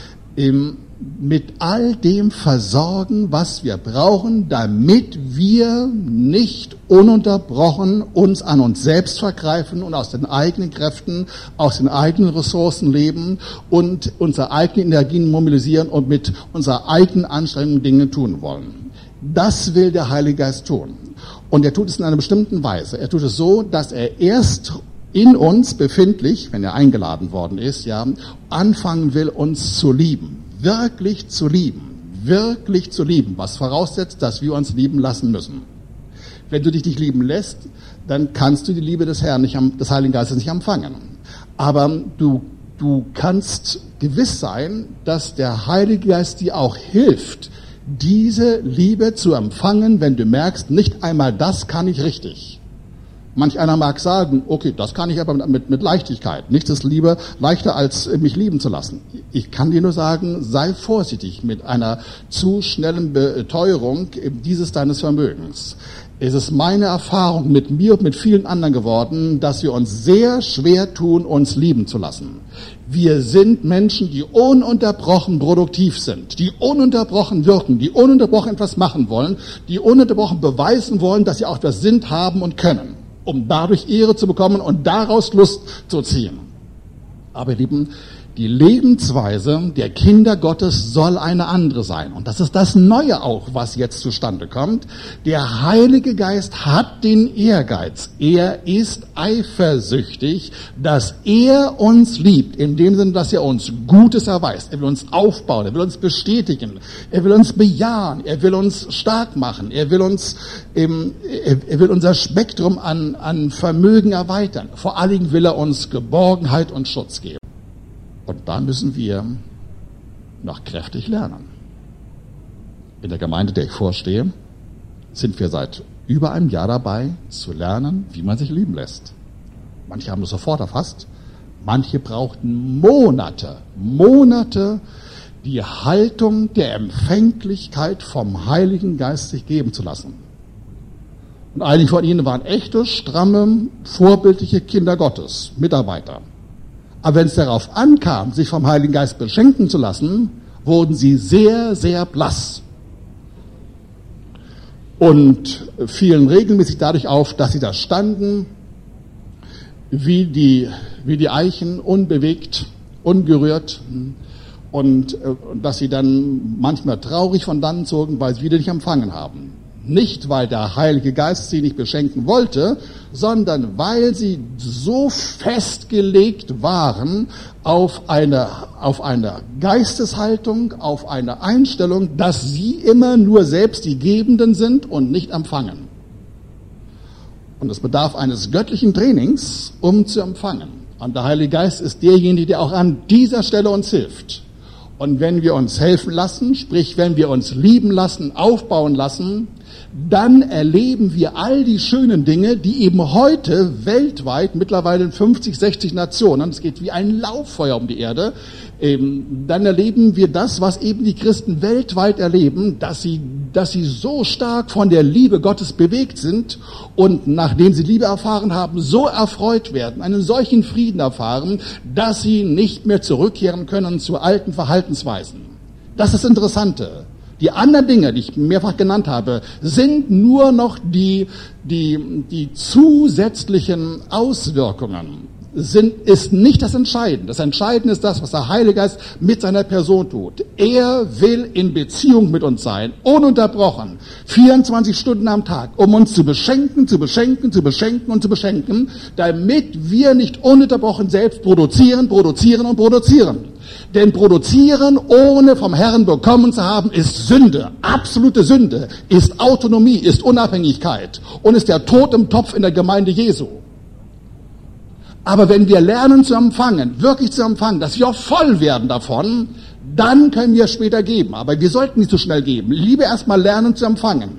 mit all dem versorgen, was wir brauchen, damit wir nicht ununterbrochen uns an uns selbst vergreifen und aus den eigenen Kräften, aus den eigenen Ressourcen leben und unsere eigenen Energien mobilisieren und mit unserer eigenen Anstrengung Dinge tun wollen. Das will der Heilige Geist tun. Und er tut es in einer bestimmten Weise. Er tut es so, dass er erst in uns befindlich, wenn er eingeladen worden ist, ja, anfangen will, uns zu lieben. Wirklich zu lieben. Wirklich zu lieben. Was voraussetzt, dass wir uns lieben lassen müssen. Wenn du dich nicht lieben lässt, dann kannst du die Liebe des Herrn des Heiligen Geistes nicht empfangen. Aber du kannst gewiss sein, dass der Heilige Geist dir auch hilft, diese Liebe zu empfangen, wenn du merkst, nicht einmal das kann ich richtig. Manch einer mag sagen, okay, das kann ich aber mit Leichtigkeit. Nichts ist leichter, als mich lieben zu lassen. Ich kann dir nur sagen, sei vorsichtig mit einer zu schnellen Beteuerung dieses deines Vermögens. Es ist meine Erfahrung mit mir und mit vielen anderen geworden, dass wir uns sehr schwer tun, uns lieben zu lassen. Wir sind Menschen, die ununterbrochen produktiv sind, die ununterbrochen wirken, die ununterbrochen etwas machen wollen, die ununterbrochen beweisen wollen, dass sie auch das sind, haben und können, um dadurch Ehre zu bekommen und daraus Lust zu ziehen. Aber ihr Lieben, die Lebensweise der Kinder Gottes soll eine andere sein. Und das ist das Neue auch, was jetzt zustande kommt. Der Heilige Geist hat den Ehrgeiz. Er ist eifersüchtig, dass er uns liebt. In dem Sinne, dass er uns Gutes erweist. Er will uns aufbauen. Er will uns bestätigen. Er will uns bejahen. Er will uns stark machen. Er will unser Spektrum an Vermögen erweitern. Vor allen Dingen will er uns Geborgenheit und Schutz geben. Und da müssen wir noch kräftig lernen. In der Gemeinde, der ich vorstehe, sind wir seit über einem Jahr dabei, zu lernen, wie man sich lieben lässt. Manche haben das sofort erfasst, manche brauchten Monate, die Haltung der Empfänglichkeit vom Heiligen Geist sich geben zu lassen. Und einige von ihnen waren echte, stramme, vorbildliche Kinder Gottes, Mitarbeiter. Aber wenn es darauf ankam, sich vom Heiligen Geist beschenken zu lassen, wurden sie sehr, sehr blass. Und fielen regelmäßig dadurch auf, dass sie da standen, wie die Eichen, unbewegt, ungerührt. Und dass sie dann manchmal traurig von dannen zogen, weil sie wieder nicht empfangen haben. Nicht, weil der Heilige Geist sie nicht beschenken wollte, sondern weil sie so festgelegt waren auf eine Geisteshaltung, auf eine Einstellung, dass sie immer nur selbst die Gebenden sind und nicht empfangen. Und es bedarf eines göttlichen Trainings, um zu empfangen. Und der Heilige Geist ist derjenige, der auch an dieser Stelle uns hilft. Und wenn wir uns helfen lassen, sprich, wenn wir uns lieben lassen, aufbauen lassen, dann erleben wir all die schönen Dinge, die eben heute weltweit, mittlerweile in 50, 60 Nationen, es geht wie ein Lauffeuer um die Erde, dann erleben wir das, was eben die Christen weltweit erleben, dass sie so stark von der Liebe Gottes bewegt sind und nachdem sie Liebe erfahren haben, so erfreut werden, einen solchen Frieden erfahren, dass sie nicht mehr zurückkehren können zu alten Verhaltensweisen. Das ist das Interessante. Die anderen Dinge, die ich mehrfach genannt habe, sind nur noch die zusätzlichen Auswirkungen. Ist nicht das Entscheidende. Das Entscheidende ist das, was der Heilige Geist mit seiner Person tut. Er will in Beziehung mit uns sein, ununterbrochen, 24 Stunden am Tag, um uns zu beschenken, damit wir nicht ununterbrochen selbst produzieren. Denn produzieren, ohne vom Herrn bekommen zu haben, ist Sünde, absolute Sünde, ist Autonomie, ist Unabhängigkeit und ist der Tod im Topf in der Gemeinde Jesu. Aber wenn wir lernen zu empfangen, wirklich zu empfangen, dass wir auch voll werden davon, dann können wir später geben. Aber wir sollten nicht so schnell geben. Lieber erstmal lernen zu empfangen.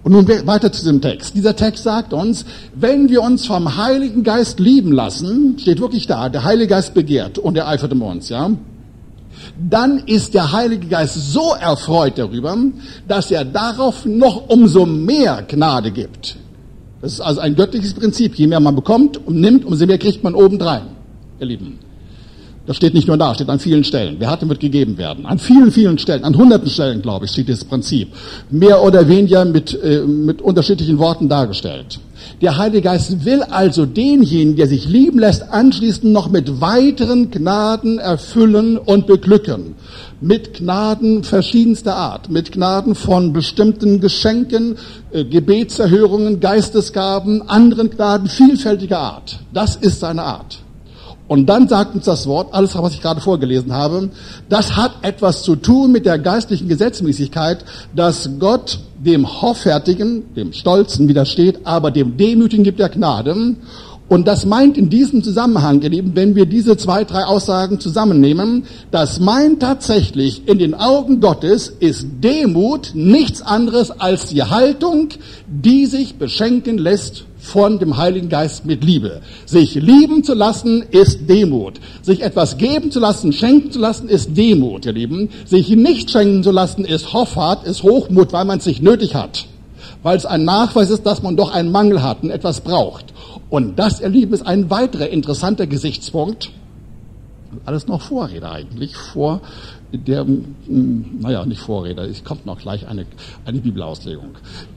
Und nun weiter zu dem Text. Dieser Text sagt uns, wenn wir uns vom Heiligen Geist lieben lassen, steht wirklich da, der Heilige Geist begehrt und er eifert um uns, ja, dann ist der Heilige Geist so erfreut darüber, dass er darauf noch umso mehr Gnade gibt. Das ist also ein göttliches Prinzip. Je mehr man bekommt und nimmt, umso mehr kriegt man obendrein, ihr Lieben. Das steht nicht nur da, steht an vielen Stellen. Wer hat, dem wird gegeben werden. An vielen, vielen Stellen, an hunderten Stellen, glaube ich, steht dieses Prinzip. Mehr oder weniger mit unterschiedlichen Worten dargestellt. Der Heilige Geist will also denjenigen, der sich lieben lässt, anschließend noch mit weiteren Gnaden erfüllen und beglücken. Mit Gnaden verschiedenster Art. Mit Gnaden von bestimmten Geschenken, Gebetserhörungen, Geistesgaben, anderen Gnaden vielfältiger Art. Das ist seine Art. Und dann sagt uns das Wort, alles, was ich gerade vorgelesen habe, das hat etwas zu tun mit der geistlichen Gesetzmäßigkeit, dass Gott dem Hoffärtigen, dem Stolzen widersteht, aber dem Demütigen gibt er Gnade. Und das meint in diesem Zusammenhang, ihr Lieben, wenn wir diese 2, 3 Aussagen zusammennehmen, das meint tatsächlich, in den Augen Gottes ist Demut nichts anderes als die Haltung, die sich beschenken lässt von dem Heiligen Geist mit Liebe. Sich lieben zu lassen ist Demut. Sich etwas geben zu lassen, schenken zu lassen ist Demut, ihr Lieben. Sich nicht schenken zu lassen ist Hoffart, ist Hochmut, weil man es nicht nötig hat. Weil es ein Nachweis ist, dass man doch einen Mangel hat und etwas braucht. Und das, ihr Lieben, ist ein weiterer interessanter Gesichtspunkt. Alles noch Vorrede eigentlich, vor der, nicht Vorrede, es kommt noch gleich eine Bibelauslegung.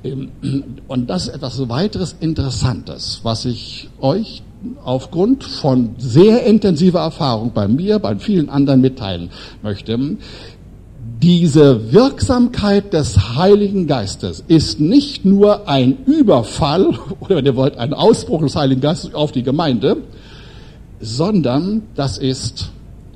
Und das ist etwas weiteres Interessantes, was ich euch aufgrund von sehr intensiver Erfahrung bei mir, bei vielen anderen mitteilen möchte. Diese Wirksamkeit des Heiligen Geistes ist nicht nur ein Überfall, oder wenn ihr wollt, ein Ausbruch des Heiligen Geistes auf die Gemeinde, sondern das ist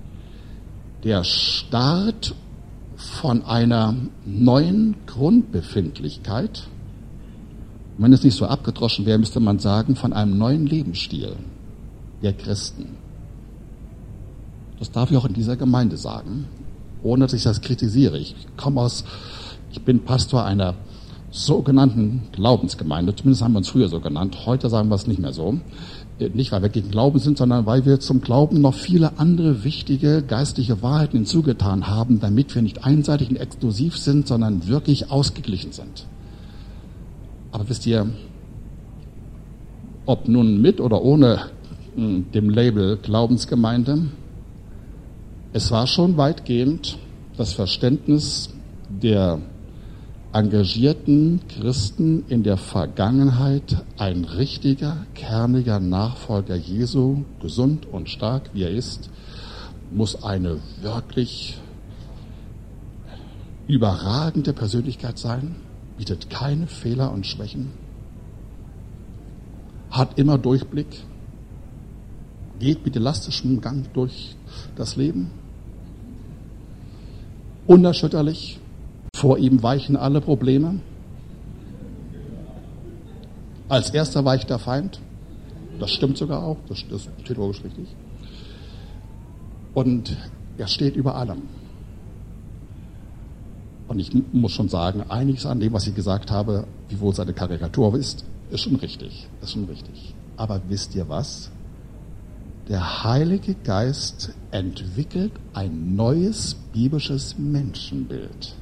der Start von einer neuen Grundbefindlichkeit. Wenn es nicht so abgedroschen wäre, müsste man sagen, von einem neuen Lebensstil der Christen. Das darf ich auch in dieser Gemeinde sagen, ohne dass ich das kritisiere. Ich bin Pastor einer sogenannten Glaubensgemeinde, zumindest haben wir uns früher so genannt, heute sagen wir es nicht mehr so. Nicht, weil wir gegen Glauben sind, sondern weil wir zum Glauben noch viele andere wichtige geistliche Wahrheiten hinzugetan haben, damit wir nicht einseitig und exklusiv sind, sondern wirklich ausgeglichen sind. Aber wisst ihr, ob nun mit oder ohne dem Label Glaubensgemeinde, es war schon weitgehend das Verständnis der engagierten Christen in der Vergangenheit, ein richtiger, kerniger Nachfolger Jesu, gesund und stark wie er ist, muss eine wirklich überragende Persönlichkeit sein, bietet keine Fehler und Schwächen, hat immer Durchblick, geht mit elastischem Gang durch das Leben, unerschütterlich. Vor ihm weichen alle Probleme. Als erster weicht der Feind. Das stimmt sogar auch, das ist theologisch richtig. Und er steht über allem. Und ich muss schon sagen, einiges an dem, was ich gesagt habe, wiewohl seine Karikatur ist schon richtig. Ist schon richtig. Aber wisst ihr was? Der Heilige Geist entwickelt ein neues biblisches Menschenbild.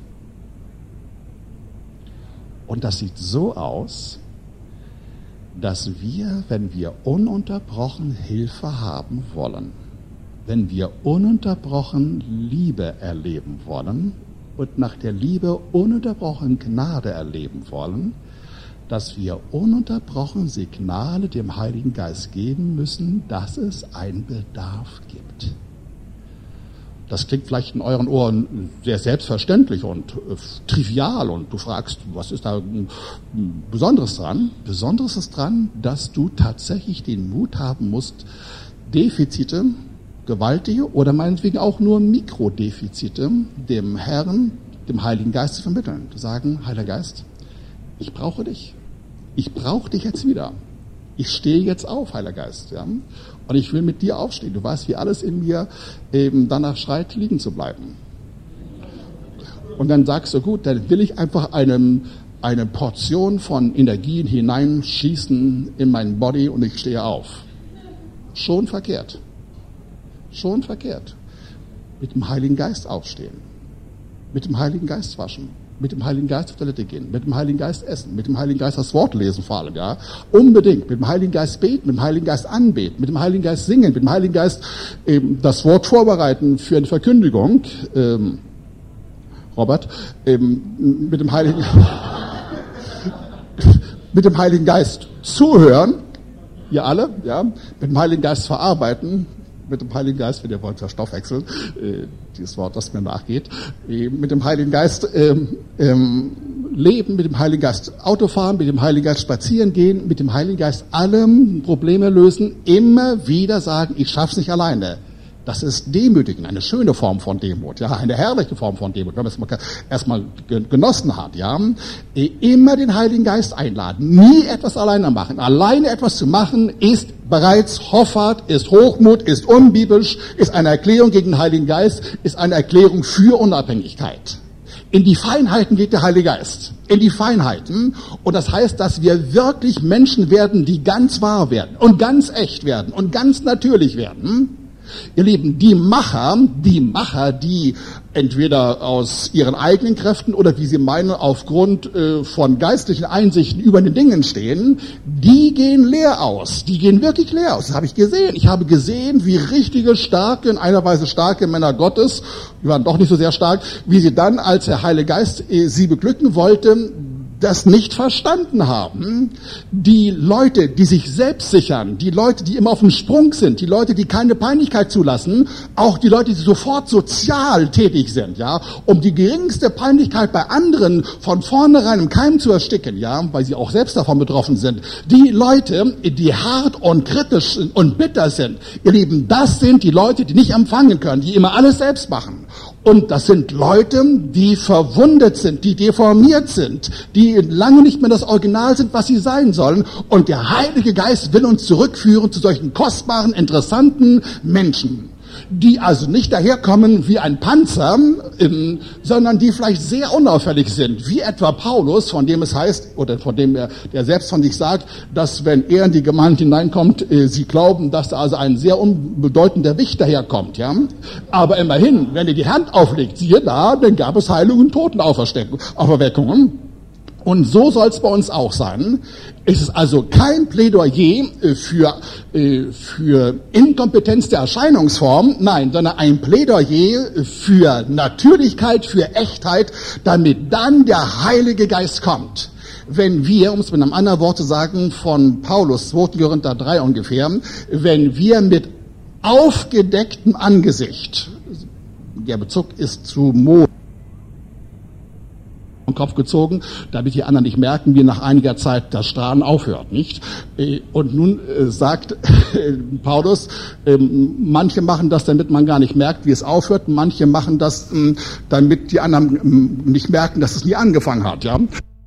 Und das sieht so aus, dass wir, wenn wir ununterbrochen Hilfe haben wollen, wenn wir ununterbrochen Liebe erleben wollen und nach der Liebe ununterbrochen Gnade erleben wollen, dass wir ununterbrochen Signale dem Heiligen Geist geben müssen, dass es einen Bedarf gibt. Das klingt vielleicht in euren Ohren sehr selbstverständlich und trivial und du fragst, was ist da Besonderes dran? Besonderes ist dran, dass du tatsächlich den Mut haben musst, Defizite, gewaltige oder meinetwegen auch nur Mikrodefizite dem Herrn, dem Heiligen Geist zu vermitteln. Zu sagen, Heiliger Geist, ich brauche dich. Ich brauche dich jetzt wieder. Ich stehe jetzt auf, Heiliger Geist, ja, und ich will mit dir aufstehen. Du weißt, wie alles in mir eben danach schreit, liegen zu bleiben. Und dann sagst du, gut, dann will ich einfach einem eine Portion von Energien hineinschießen in meinen Body und ich stehe auf. Schon verkehrt. Schon verkehrt. Mit dem Heiligen Geist aufstehen. Mit dem Heiligen Geist waschen. Mit dem Heiligen Geist auf Toilette gehen. Mit dem Heiligen Geist essen. Mit dem Heiligen Geist das Wort lesen vor allem, ja. Unbedingt. Mit dem Heiligen Geist beten. Mit dem Heiligen Geist anbeten. Mit dem Heiligen Geist singen. Mit dem Heiligen Geist das Wort vorbereiten für eine Verkündigung. Robert, mit dem Heiligen mit dem Heiligen Geist zuhören, ihr alle, ja, mit dem Heiligen Geist verarbeiten, mit dem Heiligen Geist, wenn ihr wollt, Stoffwechsel, dieses Wort, das mir nachgeht, mit dem Heiligen Geist leben, mit dem Heiligen Geist Auto fahren, mit dem Heiligen Geist spazieren gehen, mit dem Heiligen Geist alle Probleme lösen, immer wieder sagen, ich schaff's nicht alleine. Das ist Demütigen, eine schöne Form von Demut, ja, eine herrliche Form von Demut, wenn man es erstmal genossen hat, ja. Immer den Heiligen Geist einladen, nie etwas alleine machen. Alleine etwas zu machen ist bereits Hoffart, ist Hochmut, ist unbiblisch, ist eine Erklärung gegen den Heiligen Geist, ist eine Erklärung für Unabhängigkeit. In die Feinheiten geht der Heilige Geist. In die Feinheiten. Und das heißt, dass wir wirklich Menschen werden, die ganz wahr werden und ganz echt werden und ganz natürlich werden. Ihr Lieben, die Macher, die entweder aus ihren eigenen Kräften oder wie sie meinen, aufgrund von geistlichen Einsichten über den Dingen stehen, die gehen leer aus. Die gehen wirklich leer aus. Das habe ich gesehen. Ich habe gesehen, wie richtige, starke, in einer Weise starke Männer Gottes, die waren doch nicht so sehr stark, wie sie dann, als der Heilige Geist sie beglücken wollte, das nicht verstanden haben. Die Leute, die sich selbst sichern, die Leute, die immer auf dem Sprung sind, die Leute, die keine Peinlichkeit zulassen, auch die Leute, die sofort sozial tätig sind, ja, um die geringste Peinlichkeit bei anderen von vornherein im Keim zu ersticken, ja, weil sie auch selbst davon betroffen sind. Die Leute, die hart und kritisch sind und bitter sind, ihr Lieben, das sind die Leute, die nicht empfangen können, die immer alles selbst machen. Und das sind Leute, die verwundet sind, die deformiert sind, die lange nicht mehr das Original sind, was sie sein sollen. Und der Heilige Geist will uns zurückführen zu solchen kostbaren, interessanten Menschen, die also nicht daherkommen wie ein Panzer, sondern die vielleicht sehr unauffällig sind, wie etwa Paulus, von dem es heißt, oder von dem der selbst von sich sagt, dass wenn er in die Gemeinde hineinkommt, sie glauben, dass da also ein sehr unbedeutender Wicht daherkommt, ja. Aber immerhin, wenn er die Hand auflegt, siehe da, dann gab es Heilung und Totenauferweckungen. Und so soll es bei uns auch sein. Es ist also kein Plädoyer für Inkompetenz der Erscheinungsform, nein, sondern ein Plädoyer für Natürlichkeit, für Echtheit, damit dann der Heilige Geist kommt. Wenn wir, um es mit einem anderen Wort zu sagen, von Paulus, 2. Korinther 3 ungefähr, wenn wir mit aufgedecktem Angesicht, der Bezug ist zu Mose, Kopf gezogen, damit die anderen nicht merken, wie nach einiger Zeit das Strahlen aufhört, nicht? Und nun sagt Paulus, manche machen das, damit man gar nicht merkt, wie es aufhört, manche machen das, damit die anderen nicht merken, dass es nie angefangen hat, ja?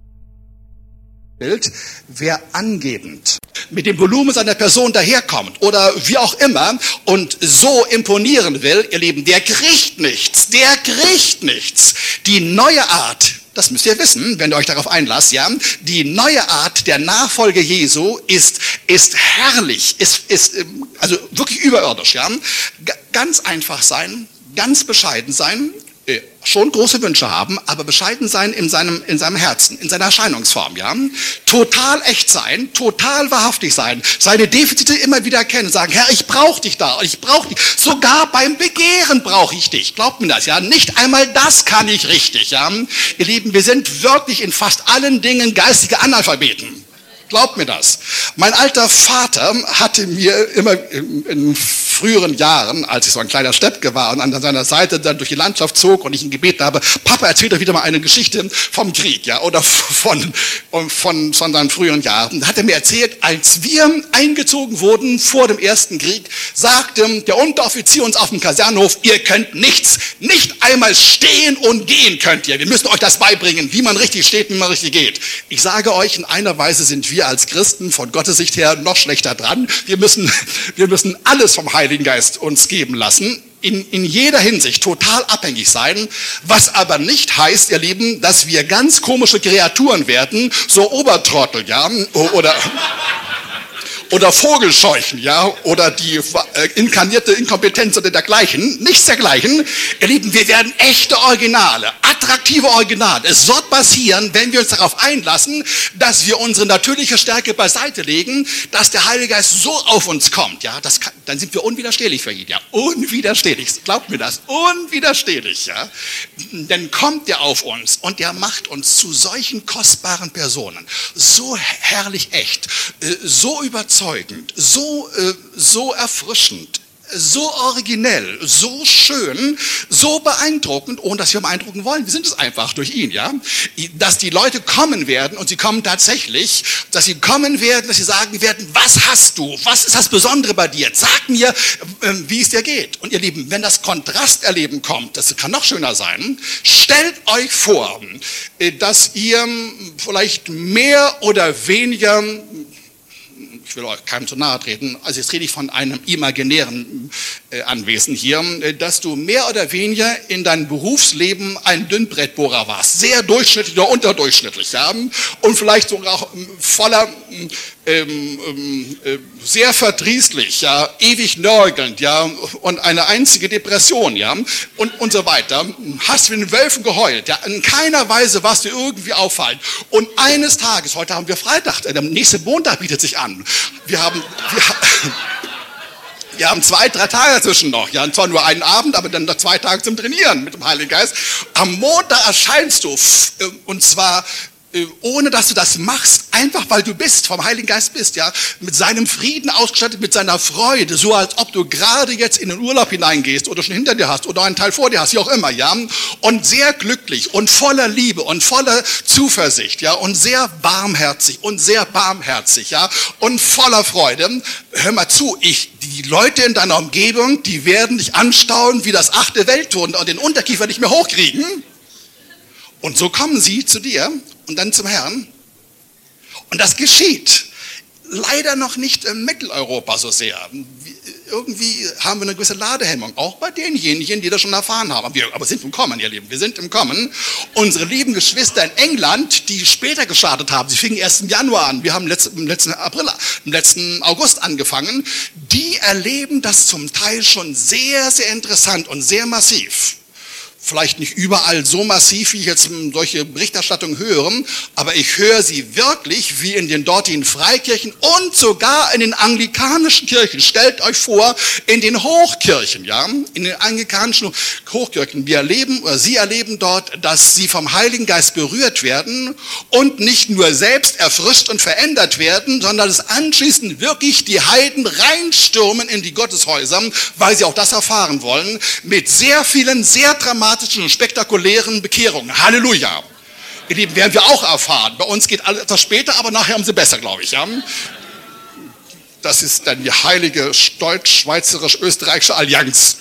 Wer angebend mit dem Volumen seiner Person daherkommt oder wie auch immer und so imponieren will, ihr Lieben, der kriegt nichts. Die neue Art, das müsst ihr wissen, wenn ihr euch darauf einlasst, ja, die neue Art der Nachfolge Jesu ist herrlich, ist also wirklich überirdisch, ja. Ganz einfach sein, ganz bescheiden sein, schon große Wünsche haben, aber bescheiden sein in seinem Herzen, in seiner Erscheinungsform, ja. Total echt sein, total wahrhaftig sein, seine Defizite immer wieder erkennen, sagen, Herr, ich brauche dich da, ich brauche dich. Sogar beim Begehren brauche ich dich. Glaubt mir das, ja. Nicht einmal das kann ich richtig, ja. Ihr Lieben, wir sind wirklich in fast allen Dingen geistige Analphabeten. Glaubt mir das. Mein alter Vater hatte mir immer in früheren Jahren, als ich so ein kleiner Steppke war und an seiner Seite dann durch die Landschaft zog und ich ihn gebeten habe, Papa, erzähl doch wieder mal eine Geschichte vom Krieg, ja, oder von seinen früheren Jahren. Da hat er mir erzählt, als wir eingezogen wurden vor dem Ersten Krieg, sagte der Unteroffizier uns auf dem Kasernenhof, ihr könnt nichts, nicht einmal stehen und gehen könnt ihr. Wir müssen euch das beibringen, wie man richtig steht, wie man richtig geht. Ich sage euch, in einer Weise sind wir als Christen von Gottes Sicht her noch schlechter dran. Wir müssen alles vom Heiligen Geist uns geben lassen. in jeder Hinsicht total abhängig sein, was aber nicht heißt, ihr Lieben, dass wir ganz komische Kreaturen werden, so Obertrottel, ja, oder Vogelscheuchen, ja, oder die inkarnierte Inkompetenz oder dergleichen, nichts dergleichen. Ihr Lieben, wir werden echte Originale, attraktive Originale. Es wird passieren, wenn wir uns darauf einlassen, dass wir unsere natürliche Stärke beiseite legen, dass der Heilige Geist so auf uns kommt, ja, dann sind wir unwiderstehlich für ihn, ja, unwiderstehlich, glaubt mir das, unwiderstehlich, ja. Dann kommt er auf uns und er macht uns zu solchen kostbaren Personen, so herrlich echt, so überzeugend, so erfrischend, so originell, so schön, so beeindruckend, ohne dass wir beeindrucken wollen. Wir sind es einfach durch ihn, ja. Dass die Leute kommen werden, und sie kommen tatsächlich, dass sie kommen werden, dass sie sagen werden, was hast du? Was ist das Besondere bei dir? Sag mir, wie es dir geht. Und ihr Lieben, wenn das Kontrasterleben kommt, das kann noch schöner sein, stellt euch vor, dass ihr vielleicht mehr oder weniger, ich will euch keinem zu nahe treten, also jetzt rede ich von einem imaginären Anwesen hier, dass du mehr oder weniger in deinem Berufsleben ein Dünnbrettbohrer warst, sehr durchschnittlich oder unterdurchschnittlich, ja, und vielleicht sogar auch voller, sehr verdrießlich, ja, ewig nörgelnd, ja, und eine einzige Depression, ja, und so weiter, hast mit den Wölfen geheult, ja, in keiner Weise warst du irgendwie auffallend. Und eines Tages, heute haben wir Freitag, der nächste Montag bietet sich an, wir haben 2-3 Tage dazwischen noch. Ja, zwar nur einen Abend, aber dann noch 2 Tage zum Trainieren mit dem Heiligen Geist. Am Montag erscheinst du, und zwar ohne dass du das machst, einfach weil du bist, vom Heiligen Geist bist, ja, mit seinem Frieden ausgestattet, mit seiner Freude, so als ob du gerade jetzt in den Urlaub hineingehst oder schon hinter dir hast oder einen Teil vor dir hast, wie auch immer, ja, und sehr glücklich und voller Liebe und voller Zuversicht, ja, und sehr barmherzig, ja, und voller Freude. Hör mal zu, die Leute in deiner Umgebung, die werden dich anstaunen wie das 8. Weltwunder und den Unterkiefer nicht mehr hochkriegen. Und so kommen sie zu dir und dann zum Herrn. Und das geschieht leider noch nicht in Mitteleuropa so sehr. Irgendwie haben wir eine gewisse Ladehemmung, auch bei denjenigen, die das schon erfahren haben. Aber sind im Kommen, ihr Lieben, wir sind im Kommen. Unsere lieben Geschwister in England, die später gestartet haben, sie fingen erst im Januar an, wir haben im letzten August angefangen, die erleben das zum Teil schon sehr, sehr interessant und sehr massiv. Vielleicht nicht überall so massiv, wie ich jetzt solche Berichterstattungen höre, aber ich höre sie wirklich, wie in den dortigen Freikirchen und sogar in den anglikanischen Kirchen. Stellt euch vor, in den Hochkirchen, ja, in den anglikanischen Hochkirchen, sie erleben dort, dass sie vom Heiligen Geist berührt werden und nicht nur selbst erfrischt und verändert werden, sondern dass anschließend wirklich die Heiden reinstürmen in die Gotteshäuser, weil sie auch das erfahren wollen, mit sehr vielen, sehr dramatischen und spektakulären Bekehrungen. Halleluja. Ihr Lieben, werden wir auch erfahren. Bei uns geht alles etwas später, aber nachher haben sie besser, glaube ich. Ja? Das ist dann die heilige deutsch-schweizerisch-österreichische Allianz.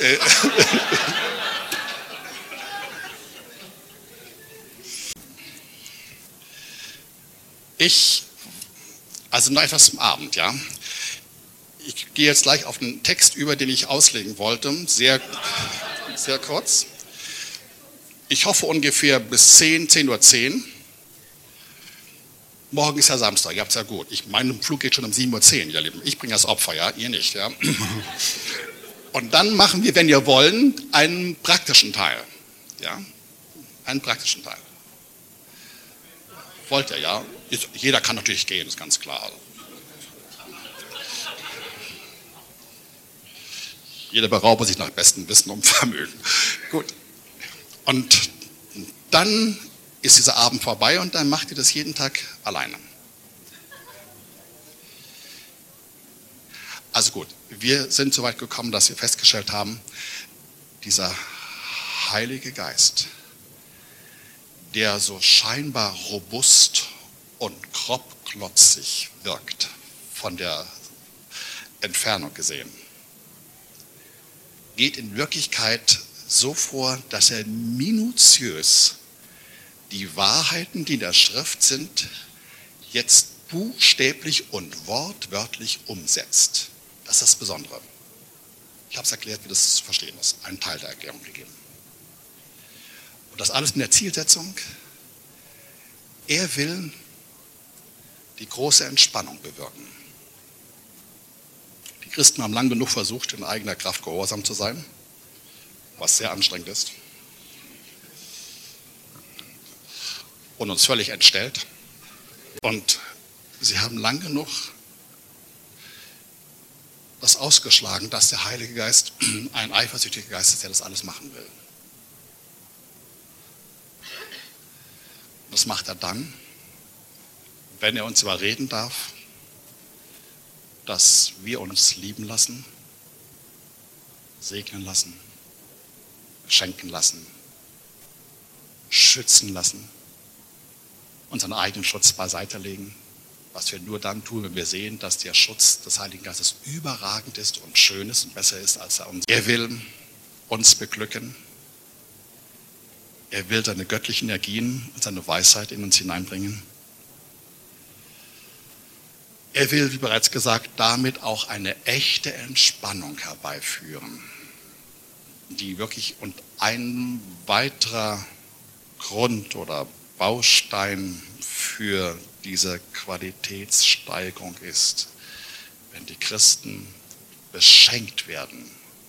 Also noch etwas zum Abend, ja. Ich gehe jetzt gleich auf den Text über, den ich auslegen wollte, sehr kurz. Ich hoffe ungefähr bis 10:10 Uhr. Morgen ist ja Samstag, ihr habt es ja gut. Mein Flug geht schon um 7:10 Uhr, ihr Lieben. Ich bringe das Opfer, ja, ihr nicht, ja. Und dann machen wir, wenn ihr wollen, einen praktischen Teil. Ja, einen praktischen Teil. Wollt ihr, ja? Jeder kann natürlich gehen, ist ganz klar. Jeder beraubt sich nach bestem Wissen und Vermögen. Gut. Und dann ist dieser Abend vorbei und dann macht ihr das jeden Tag alleine. Also gut, wir sind so weit gekommen, dass wir festgestellt haben, dieser Heilige Geist, der so scheinbar robust und grobklotzig wirkt, von der Entfernung gesehen, geht in Wirklichkeit so vor, dass er minutiös die Wahrheiten, die in der Schrift sind, jetzt buchstäblich und wortwörtlich umsetzt. Das ist das Besondere. Ich habe es erklärt, wie das zu verstehen ist. Einen Teil der Erklärung gegeben. Und das alles mit der Zielsetzung, er will die große Entspannung bewirken. Die Christen haben lang genug versucht, in eigener Kraft gehorsam zu sein, was sehr anstrengend ist, und uns völlig entstellt. Und sie haben lang genug das ausgeschlagen, dass der Heilige Geist ein eifersüchtiger Geist ist, der das alles machen will. Das macht er dann, wenn er uns überreden darf, dass wir uns lieben lassen, segnen lassen, schenken lassen, schützen lassen, unseren eigenen Schutz beiseite legen, was wir nur dann tun, wenn wir sehen, dass der Schutz des Heiligen Geistes überragend ist und schön ist und besser ist, als er uns. Er will uns beglücken. Er will seine göttlichen Energien und seine Weisheit in uns hineinbringen. Er will, wie bereits gesagt, damit auch eine echte Entspannung herbeiführen, die wirklich und ein weiterer Grund oder Baustein für diese Qualitätssteigerung ist, wenn die Christen beschenkt werden,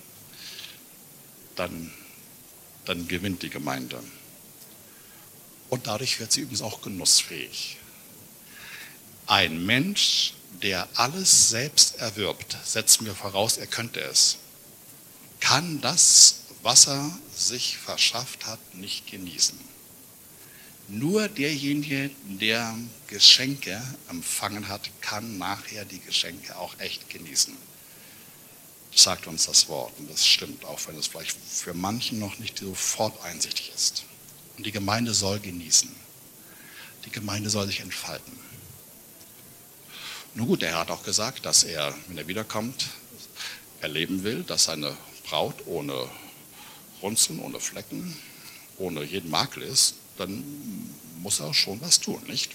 dann gewinnt die Gemeinde. Und dadurch wird sie übrigens auch genussfähig. Ein Mensch, der alles selbst erwirbt, setzen wir voraus, er könnte es, kann das, was er sich verschafft hat, nicht genießen. Nur derjenige, der Geschenke empfangen hat, kann nachher die Geschenke auch echt genießen. Das sagt uns das Wort und das stimmt, auch wenn es vielleicht für manchen noch nicht sofort einsichtig ist. Und die Gemeinde soll genießen. Die Gemeinde soll sich entfalten. Nun gut, er hat auch gesagt, dass er, wenn er wiederkommt, erleben will, dass seine Braut ohne Runzeln, ohne Flecken, ohne jeden Makel ist. Dann muss er schon was tun, nicht?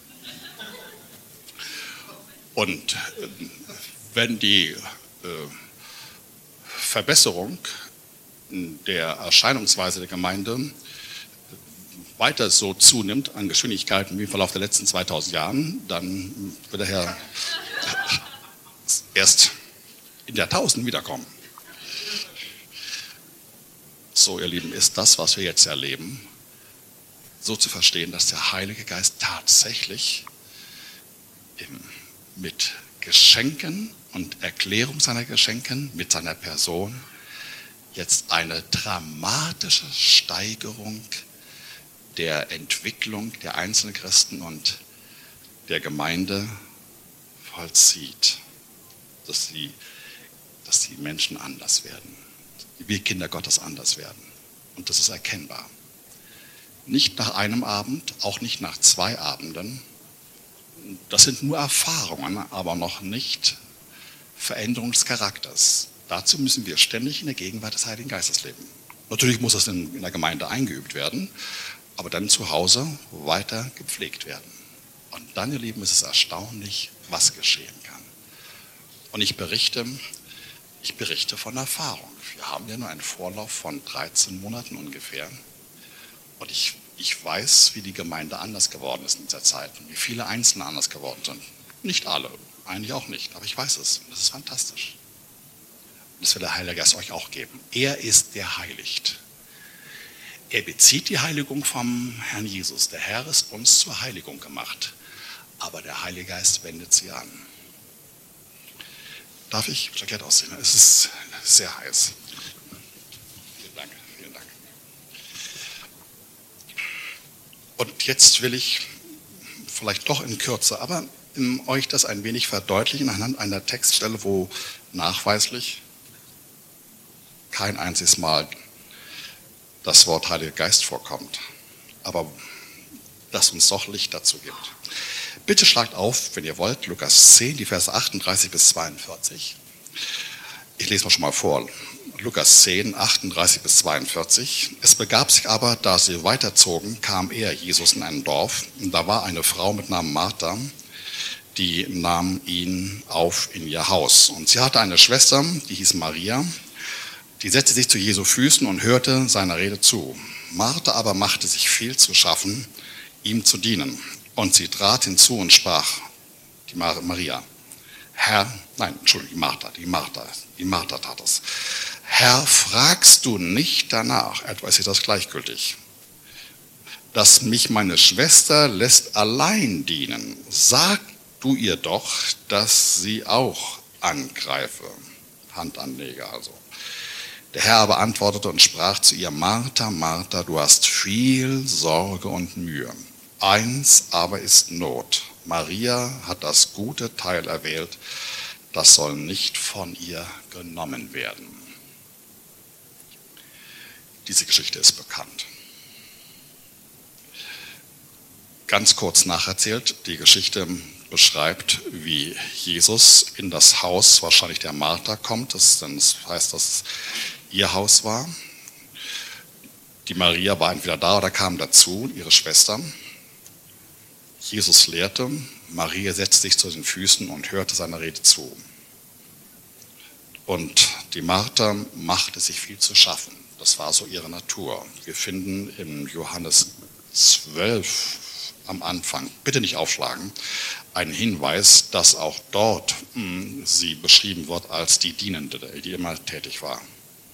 Und wenn die Verbesserung der Erscheinungsweise der Gemeinde weiter so zunimmt an Geschwindigkeiten wie im Verlauf der letzten 2000 Jahren, dann wird der Herr erst in der 1000 wiederkommen. So, ihr Lieben, ist das, was wir jetzt erleben, so zu verstehen, dass der Heilige Geist tatsächlich mit Geschenken und Erklärung seiner Geschenken, mit seiner Person, jetzt eine dramatische Steigerung der Entwicklung der einzelnen Christen und der Gemeinde vollzieht, dass die Menschen anders werden, wir Kinder Gottes anders werden. Und das ist erkennbar. Nicht nach einem Abend, auch nicht nach 2 Abenden. Das sind nur Erfahrungen, aber noch nicht Veränderung des Charakters. Dazu müssen wir ständig in der Gegenwart des Heiligen Geistes leben. Natürlich muss das in der Gemeinde eingeübt werden, aber dann zu Hause weiter gepflegt werden. Und dann, ihr Lieben, ist es erstaunlich, was geschehen kann. Und ich berichte von Erfahrung. Wir haben ja nur einen Vorlauf von 13 Monaten ungefähr. Und ich weiß, wie die Gemeinde anders geworden ist in dieser Zeit und wie viele Einzelne anders geworden sind. Nicht alle, eigentlich auch nicht, aber ich weiß es. Und das ist fantastisch. Und das will der Heilige Geist euch auch geben. Er ist der heiligt. Er bezieht die Heiligung vom Herrn Jesus. Der Herr ist uns zur Heiligung gemacht. Aber der Heilige Geist wendet sie an. Darf ich Jackett ausziehen? Es ist sehr heiß. Vielen Dank, vielen Dank. Und jetzt will ich vielleicht doch in Kürze, aber euch das ein wenig verdeutlichen anhand einer Textstelle, wo nachweislich kein einziges Mal das Wort Heiliger Geist vorkommt, aber das uns doch Licht dazu gibt. Bitte schlagt auf, wenn ihr wollt, Lukas 10, die Verse 38 bis 42. Ich lese mal schon mal vor. Lukas 10, 38 bis 42. Es begab sich aber, da sie weiterzogen, kam er, Jesus, in ein Dorf. Und da war eine Frau mit Namen Martha, die nahm ihn auf in ihr Haus. Und sie hatte eine Schwester, die hieß Maria, Die setzte sich zu Jesu Füßen und hörte seiner Rede zu. Martha aber machte sich viel zu schaffen, ihm zu dienen. Und sie trat hinzu und sprach, die Martha tat es. Herr, fragst du nicht danach, etwa ist das gleichgültig, dass mich meine Schwester lässt allein dienen? Sag du ihr doch, dass sie auch angreife. Hand anlege also. Der Herr aber antwortete und sprach zu ihr, Martha, Martha, du hast viel Sorge und Mühe. Eins aber ist Not. Maria hat das gute Teil erwählt, das soll nicht von ihr genommen werden. Diese Geschichte ist bekannt. Ganz kurz nacherzählt, die Geschichte beschreibt, wie Jesus in das Haus wahrscheinlich der Martha kommt. Das heißt, dass es ihr Haus war. Die Maria war entweder da oder kam dazu, ihre Schwester. Jesus lehrte, Maria setzte sich zu den Füßen und hörte seiner Rede zu. Und die Martha machte sich viel zu schaffen. Das war so ihre Natur. Wir finden in Johannes 12 am Anfang, bitte nicht aufschlagen, einen Hinweis, dass auch dort sie beschrieben wird als die Dienende, die immer tätig war.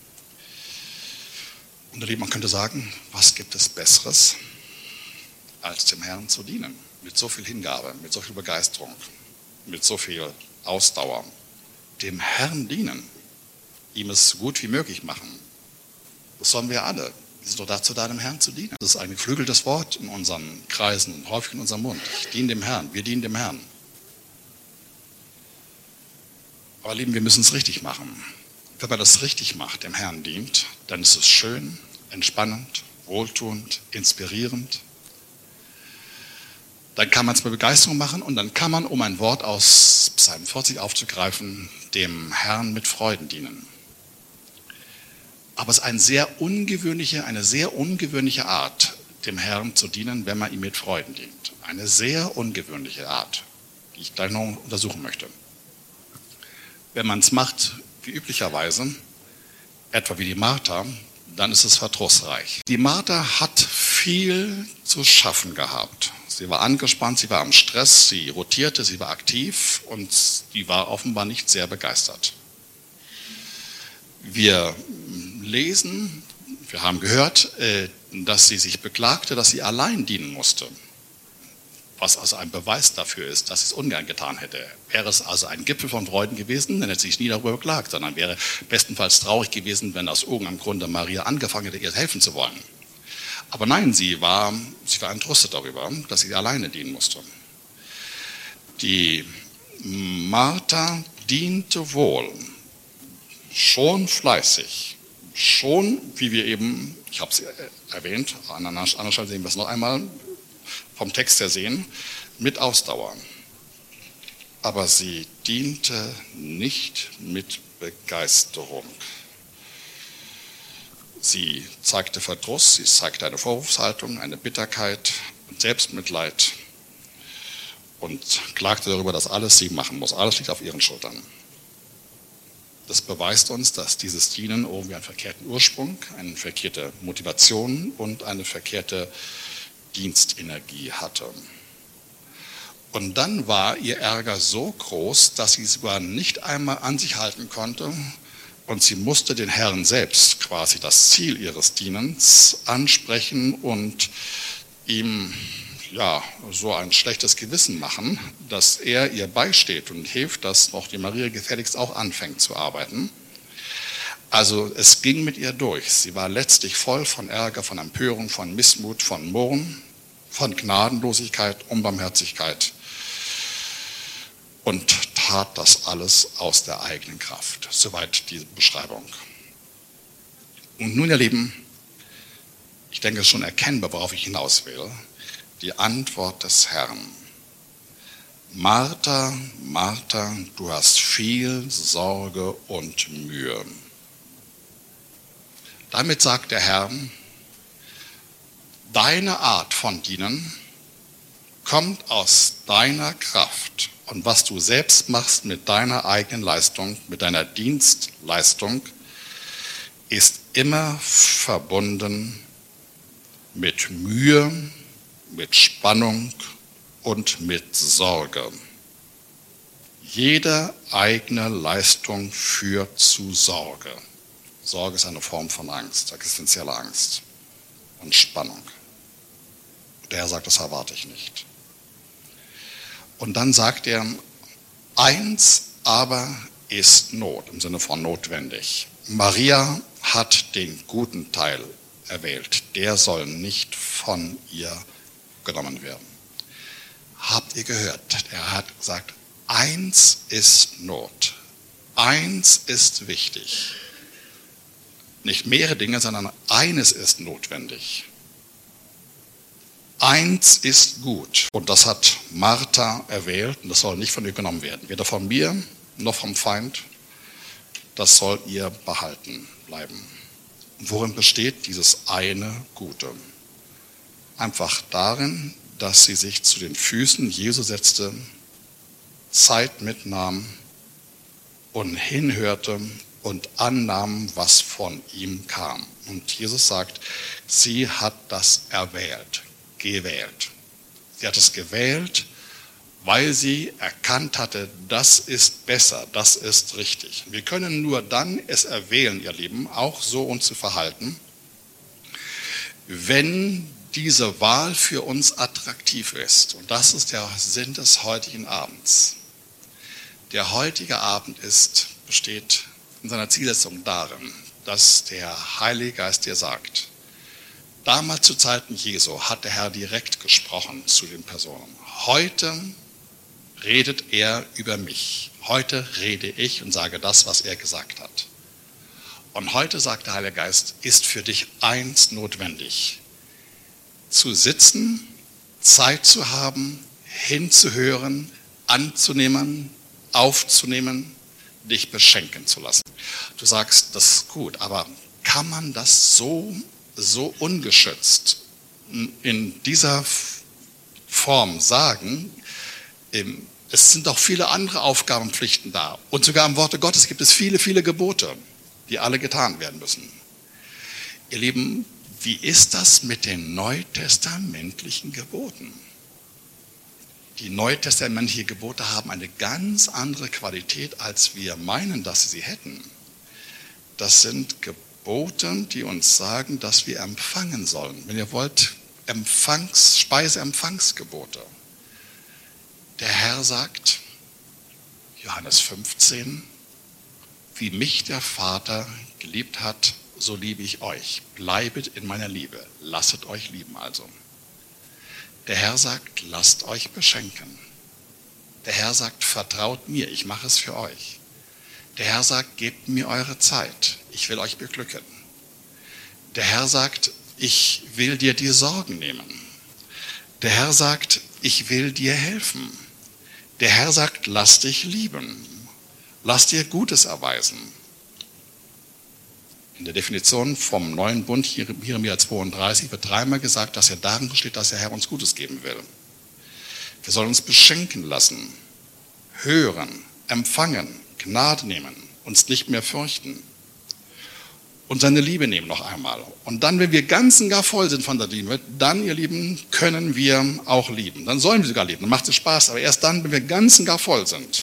Und ihr Lieben, man könnte sagen, was gibt es Besseres, als dem Herrn zu dienen? Mit so viel Hingabe, mit so viel Begeisterung, mit so viel Ausdauer. Dem Herrn dienen, ihm es so gut wie möglich machen. Das sollen wir alle. Wir sind doch dazu da, dem Herrn zu dienen. Das ist ein geflügeltes Wort in unseren Kreisen und häufig in unserem Mund. Ich diene dem Herrn, wir dienen dem Herrn. Aber Lieben, wir müssen es richtig machen. Wenn man das richtig macht, dem Herrn dient, dann ist es schön, entspannend, wohltuend, inspirierend. Dann kann man es mit Begeisterung machen und dann kann man, um ein Wort aus Psalm 40 aufzugreifen, dem Herrn mit Freuden dienen. Aber es ist eine sehr ungewöhnliche Art, dem Herrn zu dienen, wenn man ihm mit Freuden dient. Eine sehr ungewöhnliche Art, die ich gleich noch untersuchen möchte. Wenn man es macht, wie üblicherweise, etwa wie die Martha, dann ist es verdrussreich. Die Martha hat viel zu schaffen gehabt. Sie war angespannt, sie war am Stress, sie rotierte, sie war aktiv und sie war offenbar nicht sehr begeistert. Wir lesen, wir haben gehört, dass sie sich beklagte, dass sie allein dienen musste. Was also ein Beweis dafür ist, dass sie es ungern getan hätte. Wäre es also ein Gipfel von Freuden gewesen, dann hätte sie sich nie darüber beklagt, sondern wäre bestenfalls traurig gewesen, wenn aus irgendeinem Grunde Maria angefangen hätte, ihr helfen zu wollen. Aber nein, sie war entrüstet darüber, dass sie alleine dienen musste. Die Martha diente wohl, schon fleißig, schon, wie wir eben, ich habe es erwähnt, an einer Stelle sehen wir es noch einmal, vom Text her sehen, mit Ausdauer. Aber sie diente nicht mit Begeisterung. Sie zeigte Verdruss, sie zeigte eine Vorwurfshaltung, eine Bitterkeit, Selbstmitleid und klagte darüber, dass alles sie machen muss. Alles liegt auf ihren Schultern. Das beweist uns, dass dieses Dienen irgendwie einen verkehrten Ursprung, eine verkehrte Motivation und eine verkehrte Dienstenergie hatte. Und dann war ihr Ärger so groß, dass sie es sogar nicht einmal an sich halten konnte und sie musste den Herrn selbst, quasi das Ziel ihres Dienens, ansprechen und ihm so ein schlechtes Gewissen machen, dass er ihr beisteht und hilft, dass noch die Maria gefälligst auch anfängt zu arbeiten. Also es ging mit ihr durch. Sie war letztlich voll von Ärger, von Empörung, von Missmut, von Murren, von Gnadenlosigkeit, Unbarmherzigkeit und tat das alles aus der eigenen Kraft. Soweit die Beschreibung. Und nun, ihr Lieben, ich denke, es ist schon erkennbar, worauf ich hinaus will, die Antwort des Herrn. Martha, Martha, du hast viel Sorge und Mühe. Damit sagt der Herr, deine Art von Dienen kommt aus deiner Kraft. Und was du selbst machst mit deiner eigenen Leistung, mit deiner Dienstleistung, ist immer verbunden mit Mühe, mit Spannung und mit Sorge. Jede eigene Leistung führt zu Sorge. Sorge ist eine Form von Angst, existenzieller Angst und Spannung. Der Herr sagt, das erwarte ich nicht. Und dann sagt er, eins aber ist Not, im Sinne von notwendig. Maria hat den guten Teil erwählt. Der soll nicht von ihr genommen werden. Habt ihr gehört? Er hat gesagt, eins ist Not. Eins ist wichtig. Nicht mehrere Dinge, sondern eines ist notwendig. Eins ist gut. Und das hat Martha erwählt und das soll nicht von ihr genommen werden. Weder von mir noch vom Feind. Das soll ihr behalten bleiben. Und worin besteht dieses eine Gute? Einfach darin, dass sie sich zu den Füßen Jesu setzte, Zeit mitnahm und hinhörte und annahm, was von ihm kam. Und Jesus sagt, sie hat das erwählt, gewählt. Sie hat es gewählt, weil sie erkannt hatte, das ist besser, das ist richtig. Wir können nur dann es erwählen, ihr Lieben, auch so uns zu verhalten, wenn diese Wahl für uns attraktiv ist. Und das ist der Sinn des heutigen Abends. Der heutige Abend besteht in seiner Zielsetzung darin, dass der Heilige Geist dir sagt, damals zu Zeiten Jesu hat der Herr direkt gesprochen zu den Personen. Heute redet er über mich. Heute rede ich und sage das, was er gesagt hat. Und heute, sagt der Heilige Geist, ist für dich eins notwendig. Zu sitzen, Zeit zu haben, hinzuhören, anzunehmen, aufzunehmen, dich beschenken zu lassen. Du sagst, das ist gut, aber kann man das so ungeschützt in dieser Form sagen? Es sind auch viele andere Aufgaben und Pflichten da. Und sogar im Worte Gottes gibt es viele, viele Gebote, die alle getan werden müssen. Ihr Lieben, wie ist das mit den neutestamentlichen Geboten? Die neutestamentlichen Gebote haben eine ganz andere Qualität, als wir meinen, dass sie hätten. Das sind Gebote, die uns sagen, dass wir empfangen sollen. Wenn ihr wollt, Speiseempfangsgebote. Der Herr sagt, Johannes 15, wie mich der Vater geliebt hat, so liebe ich euch. Bleibet in meiner Liebe. Lasset euch lieben also. Der Herr sagt, lasst euch beschenken. Der Herr sagt, vertraut mir, ich mache es für euch. Der Herr sagt, gebt mir eure Zeit, ich will euch beglücken. Der Herr sagt, ich will dir die Sorgen nehmen. Der Herr sagt, ich will dir helfen. Der Herr sagt, lass dich lieben. Lass dir Gutes erweisen. In der Definition vom neuen Bund, Jeremia 32, wird dreimal gesagt, dass er darin besteht, dass der Herr uns Gutes geben will. Wir sollen uns beschenken lassen, hören, empfangen, Gnade nehmen, uns nicht mehr fürchten und seine Liebe nehmen noch einmal. Und dann, wenn wir ganz und gar voll sind von der Liebe, dann, ihr Lieben, können wir auch lieben. Dann sollen wir sogar lieben, dann macht es Spaß, aber erst dann, wenn wir ganz und gar voll sind.